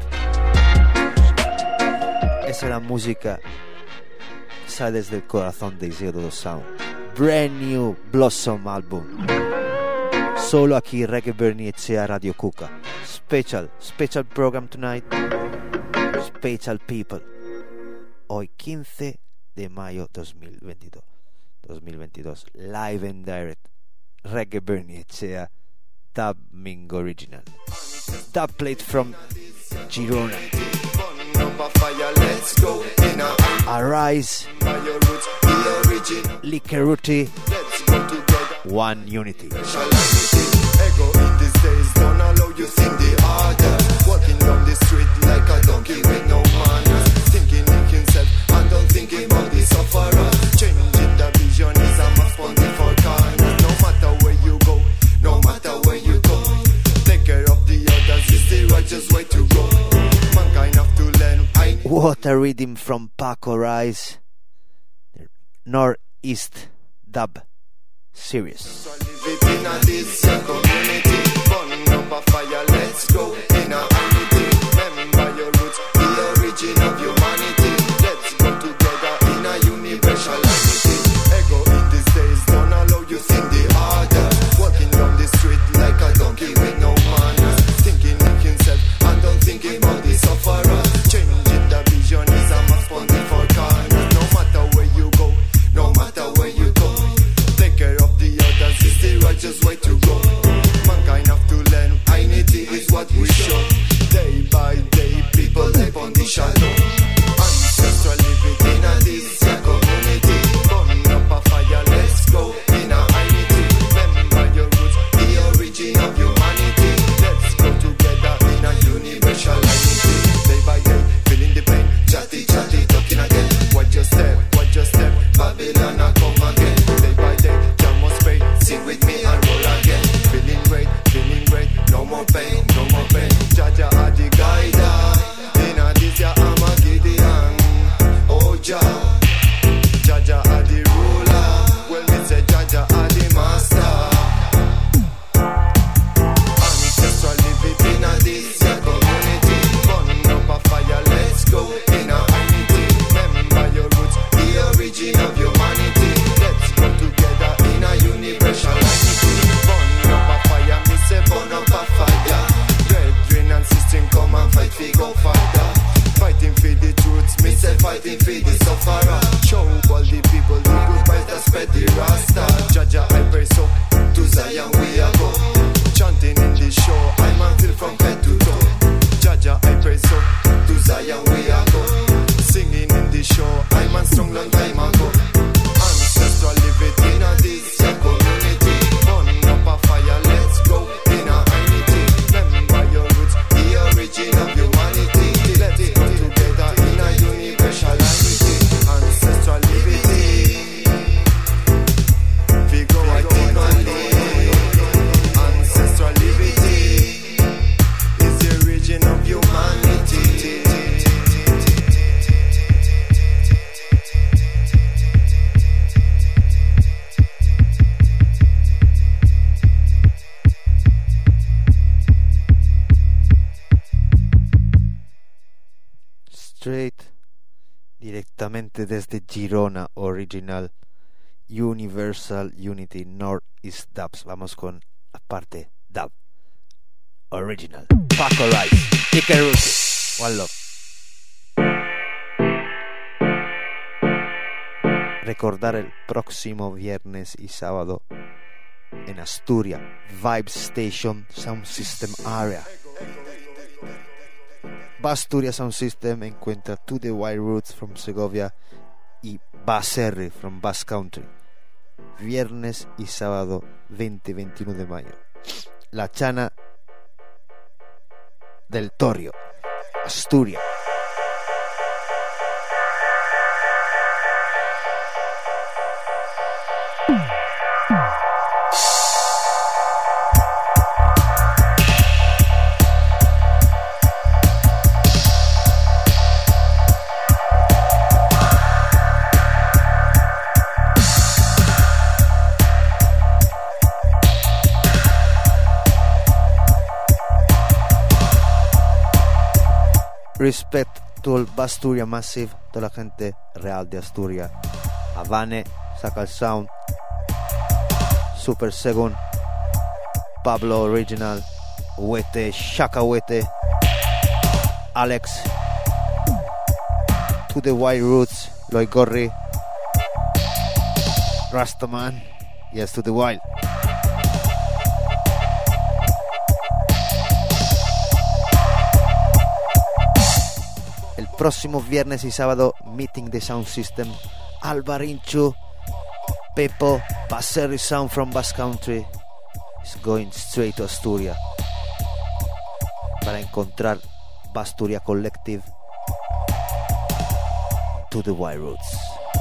Esa es la música que sale desde el corazón de Isidro Sound. Brand new Blossom album. Solo aquí Reggae Bernicea Radio Cuca. Special program tonight. Special people. Hoy 15 de mayo 2022. Live and direct. Reggae Bernicea Dub Mingo Original. Dub plate from Girona. Arise, Likeruti, One Unity. Ego in these days don't allow you think the other. Walking down the street like a donkey with no manners. Thinking in himself and don't think about the sufferer. Changing the vision is a must on the four corners. No matter where you go, no matter where you go, take care of the others is the righteous way to go. Mankind have to learn. What a rhythm from Paco Rise. Northeast Dub Series. In a this community, burn up a fire, let's go in a unity. Remember your roots, the origin of humanity. Let's go together in a universality. Ego in these days don't allow you think the other. Walking down the street like a donkey with no manners. Thinking in himself and don't think about the sufferer. Changing the vision is a must on the four corners. No matter where you go, no matter where you go, take care of the others is the righteous way to go. Mankind have to learn, unity is what we show. Day by day, people live on the shadow. Ancestral living in a this community. Burn up a fire, let's go in a unity. Remember your roots, the origin of humanity. Let's go together in a universal unity. Day by day, feeling the pain, chatty, talking again. Watch your step, Babylon a come again. Day by day, you must pay, sing with me and roll again. Feeling great, no more pain, no more pain. Jaja are the guide, in a this ya Armageddon. Oh Jah, Jaja are the ruler. Well me say Jaja are the master. Ancestral living in a this ya community. Burn up a fire, let's go in a unity. Remember your roots, the origin of humanity. Let's go together in a universal unity. Burn up a fire, me say burn up a fire. straight direttamente desde Girona Original Universal Unity Northeast Dubs. Vamos con la parte dub original. Paco Rice, Ikeruki, One Love. Recordar el próximo viernes y sábado en Asturias, Vibe Station Sound System Area. Asturias Sound System encuentra To The Wild Roots from Segovia y Baserri from Basque Country. Viernes y sábado 20-21 de mayo. La Chana del Torio, Asturias. Respect to all Asturias Massive, toda la gente real de Asturias. Havane, Saca el Sound, Super Segun, Pablo Original, Huete, Shaka Huete, Alex, To The Wild Roots, Loy Gorri, Rastaman, Yes To The Wild. Próximo viernes y sábado, Meeting the Sound System, Alvarincho, Pepo, Baserri Sound from Basque Country is going straight to Asturias para encontrar Basturia Collective, To The Wild Roots.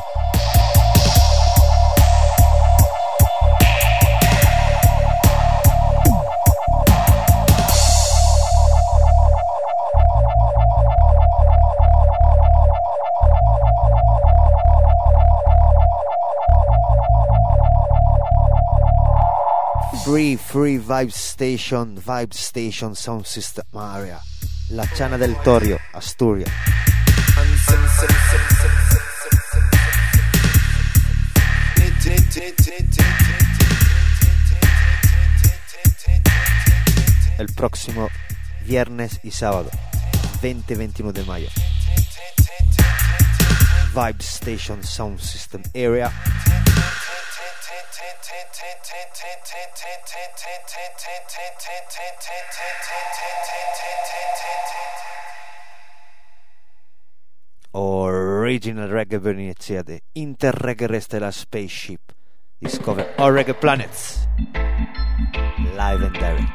Free Vibe Station Sound System Area, La Chana del Torio, Asturias. El próximo viernes y sábado 20-21 de mayo, Vibe Station Sound System Area. Original reggae Bernicea de Interreggae Stellar Spaceship. Discover all reggae planets live and direct.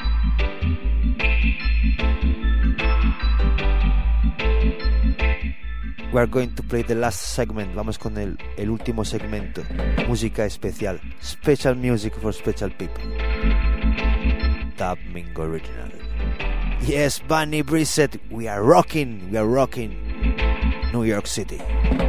We are going to play the last segment. Vamos con el último segmento. Música especial. Special music for special people. Dub Mingo Original. Yes, Bunny Brissett. We are rocking. New York City.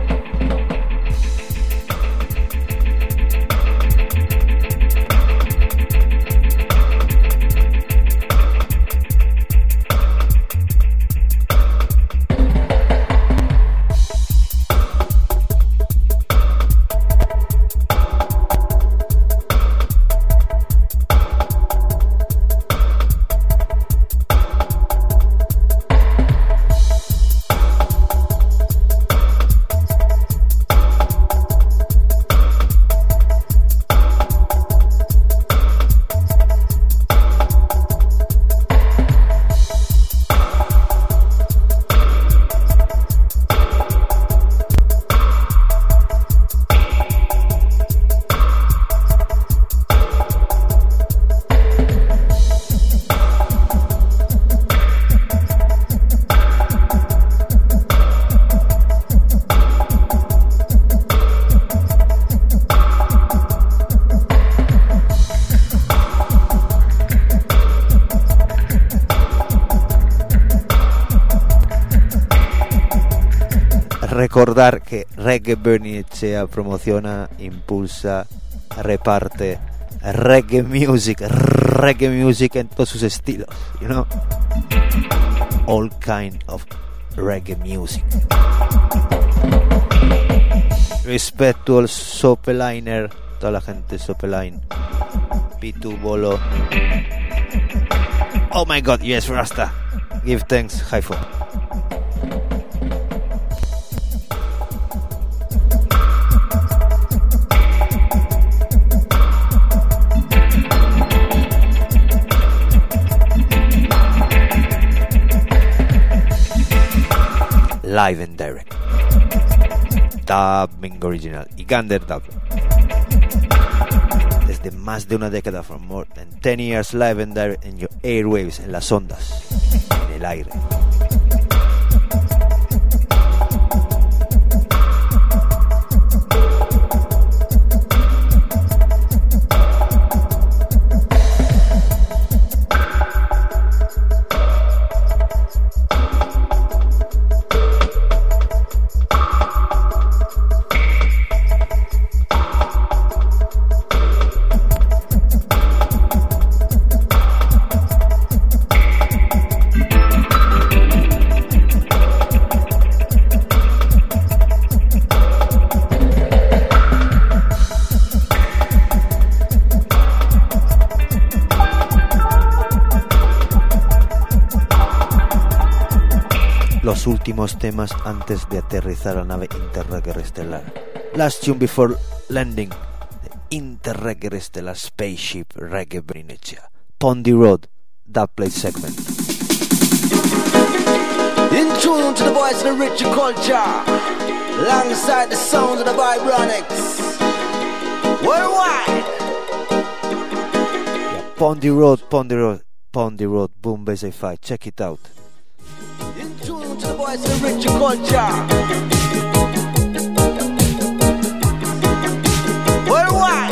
Recordar que Reggae Bernicea promociona, impulsa, reparte reggae music en todos sus estilos, you know, all kind of reggae music. Rispetto al Sopeliner, toda la gente Sopeline, P2 Bolo. Oh my god, yes, Rasta. Give thanks, Haifo. Live and direct. Dubbing original. Y Gander Dub. Desde más de una década, for more than 10 years live and direct in your airwaves, en las ondas, en el aire. Los últimos temas antes de aterrizar a la nave interreggerestelar. Last tune before landing the interreggerestelar spaceship Reggae Brinecia. Pondy Road, that play segment. In tune to the voice of the rich culture, alongside the sound of the Vibronics. Worldwide. Yeah, Pondy Road, Pondy Road, Pondy Road, Boom Bass A5, check it out. To the voice of the rich culture. Worldwide.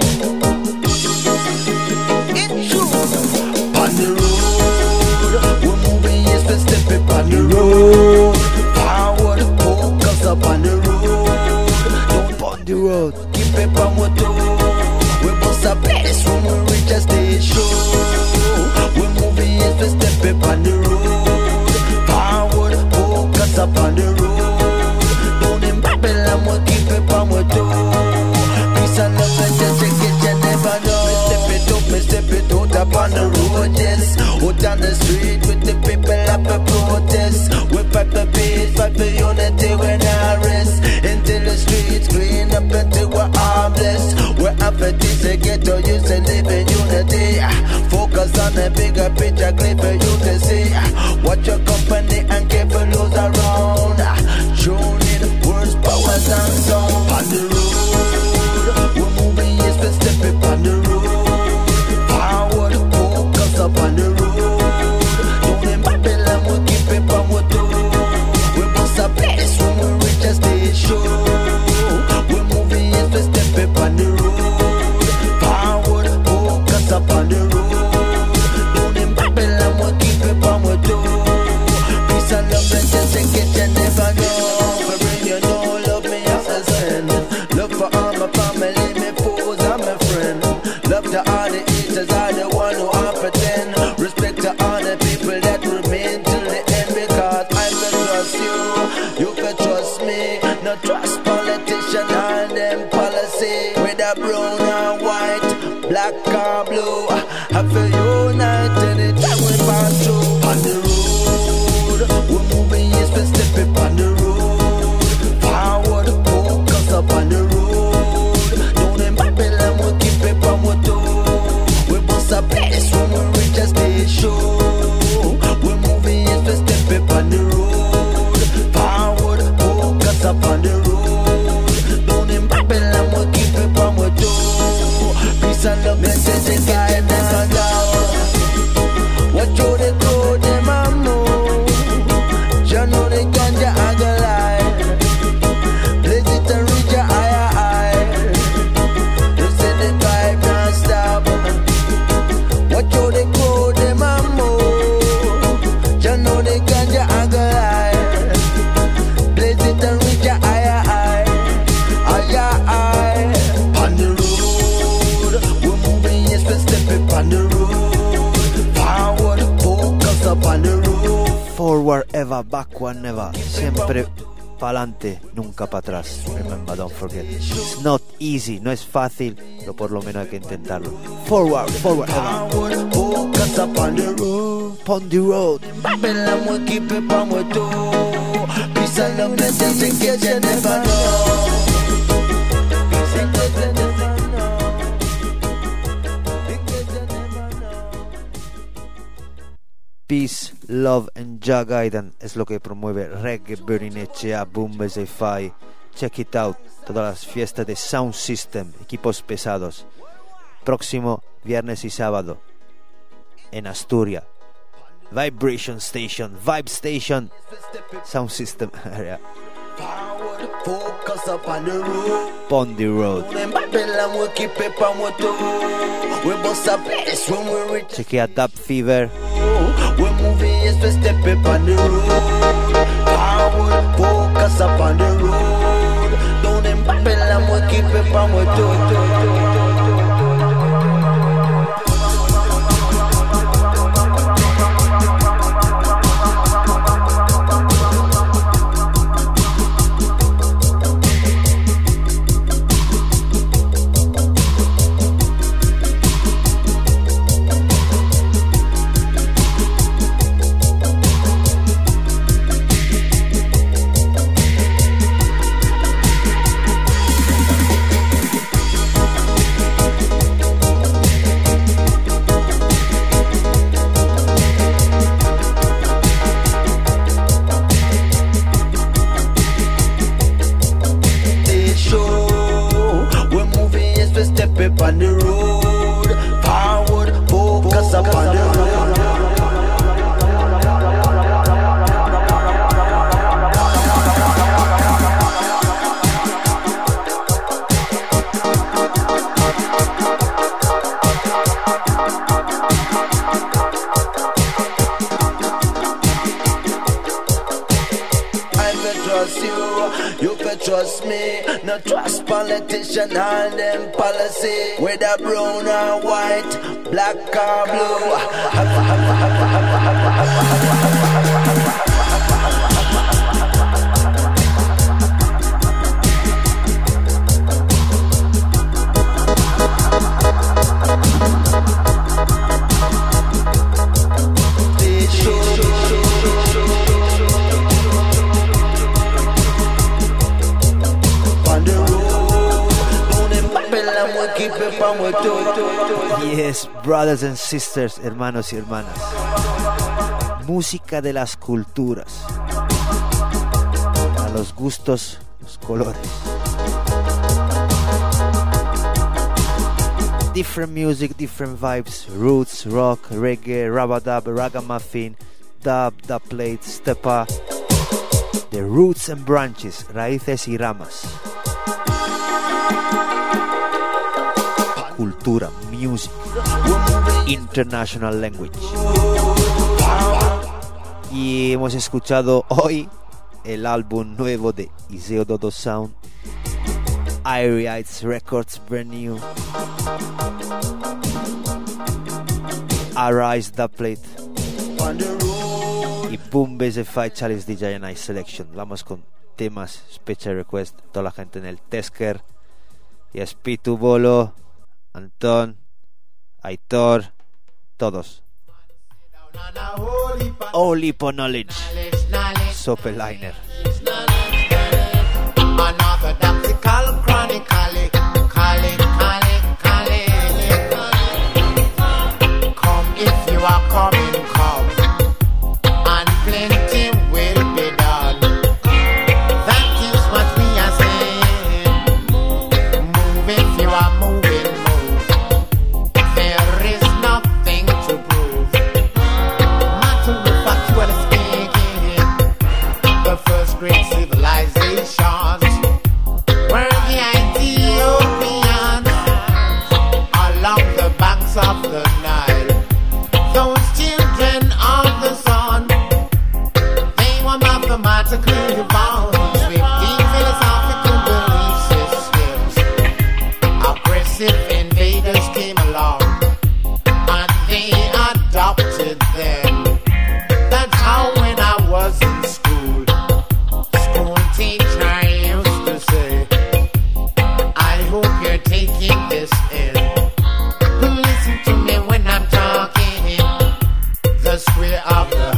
In tune. On the road, we're moving, yes, we're stepping on the road. Forward, focus up on the road. On the road. Keep it on what do. We must have place when we reach a station. We're moving, yes, we're stepping on the road. Up on the road, down in Babylon, we'll keep it on with you. Peace and love and just take it, you never know. Me step it out up on the road, yes. Out on the street with the people up a protest. We fight the peace, fight for unity, we're not rest. Until the streets clean up until we're harmless. We're apathy to get to use to live in unity. Focus on the bigger picture, clear for you to see. Watch your company and careful lose around. Tune in, words, powers and sound. On the road, we're moving, yes, we're stepping on the road. Forward, focus up on the road. Down in Babylon, we'll keep it on what do. We must have place when we reach a station. We're moving, yes, we're stepping on the road. Forward, focus up on the road. Down in Babylon, we'll keep it on what do. Peace and love and just take it, you never know. For bring you know, love me as a sin. Love for all my family, my foes and my friend. Love to all the haters, all the one who are pretend. Respect to all the people that remain till the end. Because I can trust you, you can trust me. No trust politician and them policy. Whether brown or white, black or blue, I feel unite anytime we pass through. On the road, we're moving, yes, we're stepping on the road. Forward, focus up on the road. Down in Babylon, we'll keep it on what do. We must have place Forward ever, backward never. Siempre pa'lante, nunca para atrás. Remember, don't forget. It's not easy, no es fácil, pero por lo menos hay que intentarlo. Forward, forward ever. Focus upon the road. Upon the road. Babylon will keep it on with you. Peace and love, let's just engage and never know. Peace and love, let's never know. Engage and never know. Peace, love and Jah Guidance es lo que promueve Reggae Burning Echea, Boombes y Fai. Check it out, todas las fiestas de Sound System, equipos pesados. Próximo viernes y sábado en Asturias. Vibration Station, Vibe Station, Sound System area. Focus upon the road. Upon the road. Babylon will keep it on with you. We bust a place when we reach. Chequea Dub Fever. We're moving, yes, we step up on the road. Forward, focus up on the road. Down in Babylon, we'll keep it on with you. On the road, forward, focus up on the road. I can trust you, you can trust me. No trust politician and them policy. Whether brown or white, black or blue. Yes, brothers and sisters, hermanos y hermanas. Música de las culturas. A los gustos, los colores. Different music, different vibes. Roots, rock, reggae, rabadab, ragamuffin, dub, dubplate, stepa. The roots and branches, raíces y ramas. Cultura, music, international language. Y hemos escuchado hoy el álbum nuevo de Iseo Dodo Sound, Irie Heights Records, brand new. Arise, Dubplate y Boombes F5 Chalice DJ and I Selection. Vamos con temas special request, toda la gente en el Tesker y Spitu Bolo, Antón, Aitor, todos. Only for knowledge. Sope Liner. Unorthodoxical, chronically, come if you are coming, come, and plenty will be done. That is what we are saying. Move if you are moving, move. There is nothing to prove. Matter of factually speaking, the first great civilizations were the Ethiopians along the banks of the Nile. Those children of the sun, they were mathematically evolved with deep philosophical belief systems. Aggressive invaders came along and they adopted them. That's how when I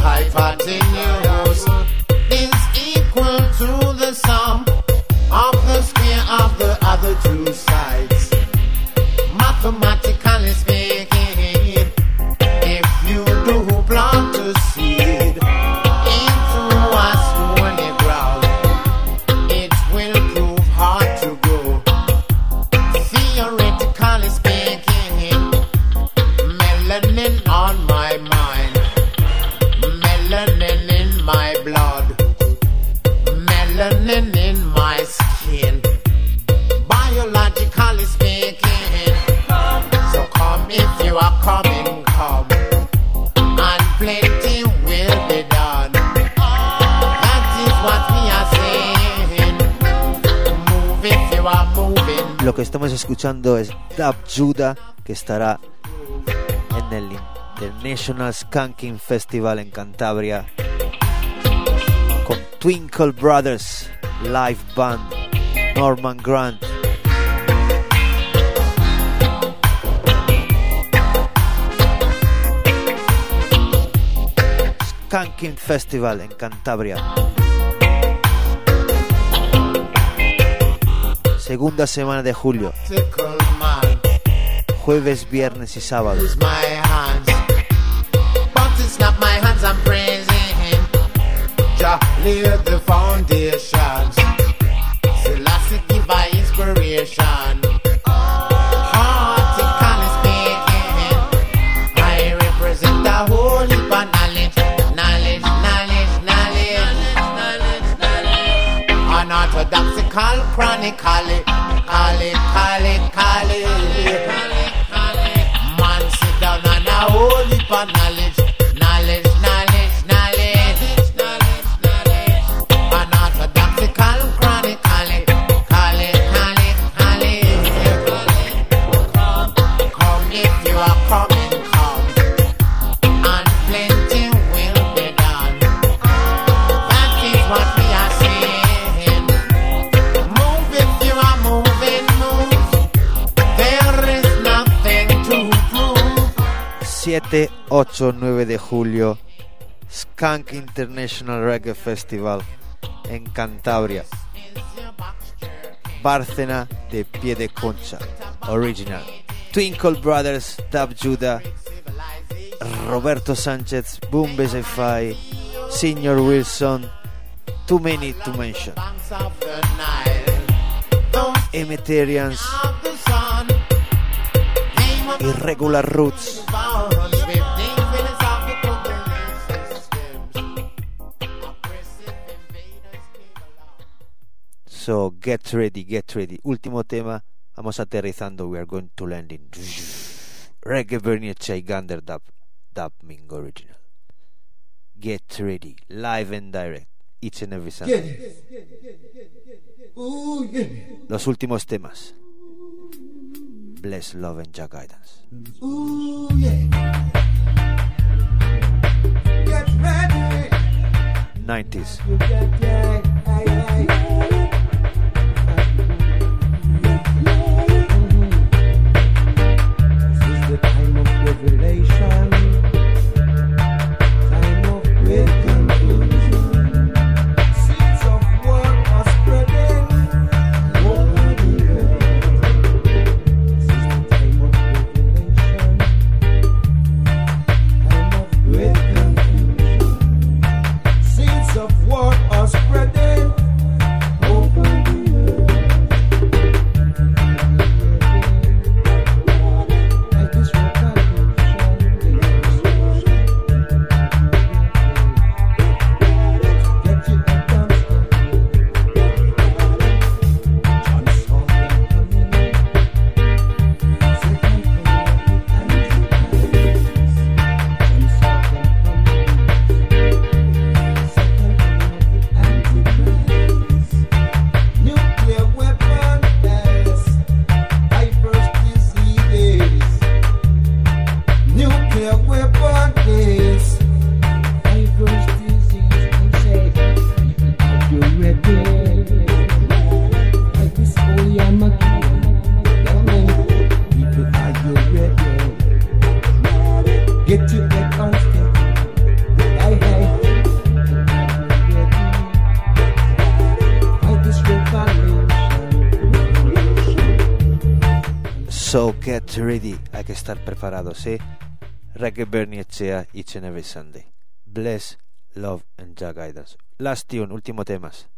hypotenuse is equal to the sum of the square of the other two sides. Mathematically speaking, if you do plant a seed into a stony ground, it will prove hard to grow. Theoretically speaking, melanin on my mind, melanin in my blood, melanin in my skin. Biologically speaking, so come if you are coming, come, and plenty will be done. That is what we are saying. Move if you are moving. Lo que estamos escuchando es Dub Judah, que estará en el International Skanking Festival en Cantabria con Twinkle Brothers Live Band, Norman Grant. Skanking Festival en Cantabria. Segunda semana de julio. Jueves, viernes y sábado. Jah laid the foundations. Selassie give by inspiration. Heartically speaking, I represent the whole heap of knowledge, knowledge, knowledge, knowledge, knowledge, knowledge. Unorthodoxical, chronically, cali, cali, cali. Man sit down on a whole heap of knowledge, knowledge, knowledge, knowledge. ...7, 8, 9 de julio... Skank International Reggae Festival... en Cantabria. Bárcena de Pie de Concha Original. Twinkle Brothers, Dub Judah, Roberto Sánchez, Boom Bezefai, Senior Wilson, Too Many to Mention, Emeterians, Irregular Roots. So get ready, get ready. Último tema, vamos aterrizando. We are going to land in Reggae Bernier Chai Gander Dub Mingo Original. Get ready, live and direct, each and every Sunday. Los últimos temas. Bless, love and Jah guidance. Ooh, yeah. Get ready. 90s. This is the time of revelation, time of great conclusion. Seeds of war are spreading over the earth. This is the time of revelation, time of great confusion. Seeds of war are spreading So get ready, hay que estar preparados, ¿eh? Reggae Bernie Echea, each and every Sunday. Bless, love and Jah guidance. Last tune, último temas.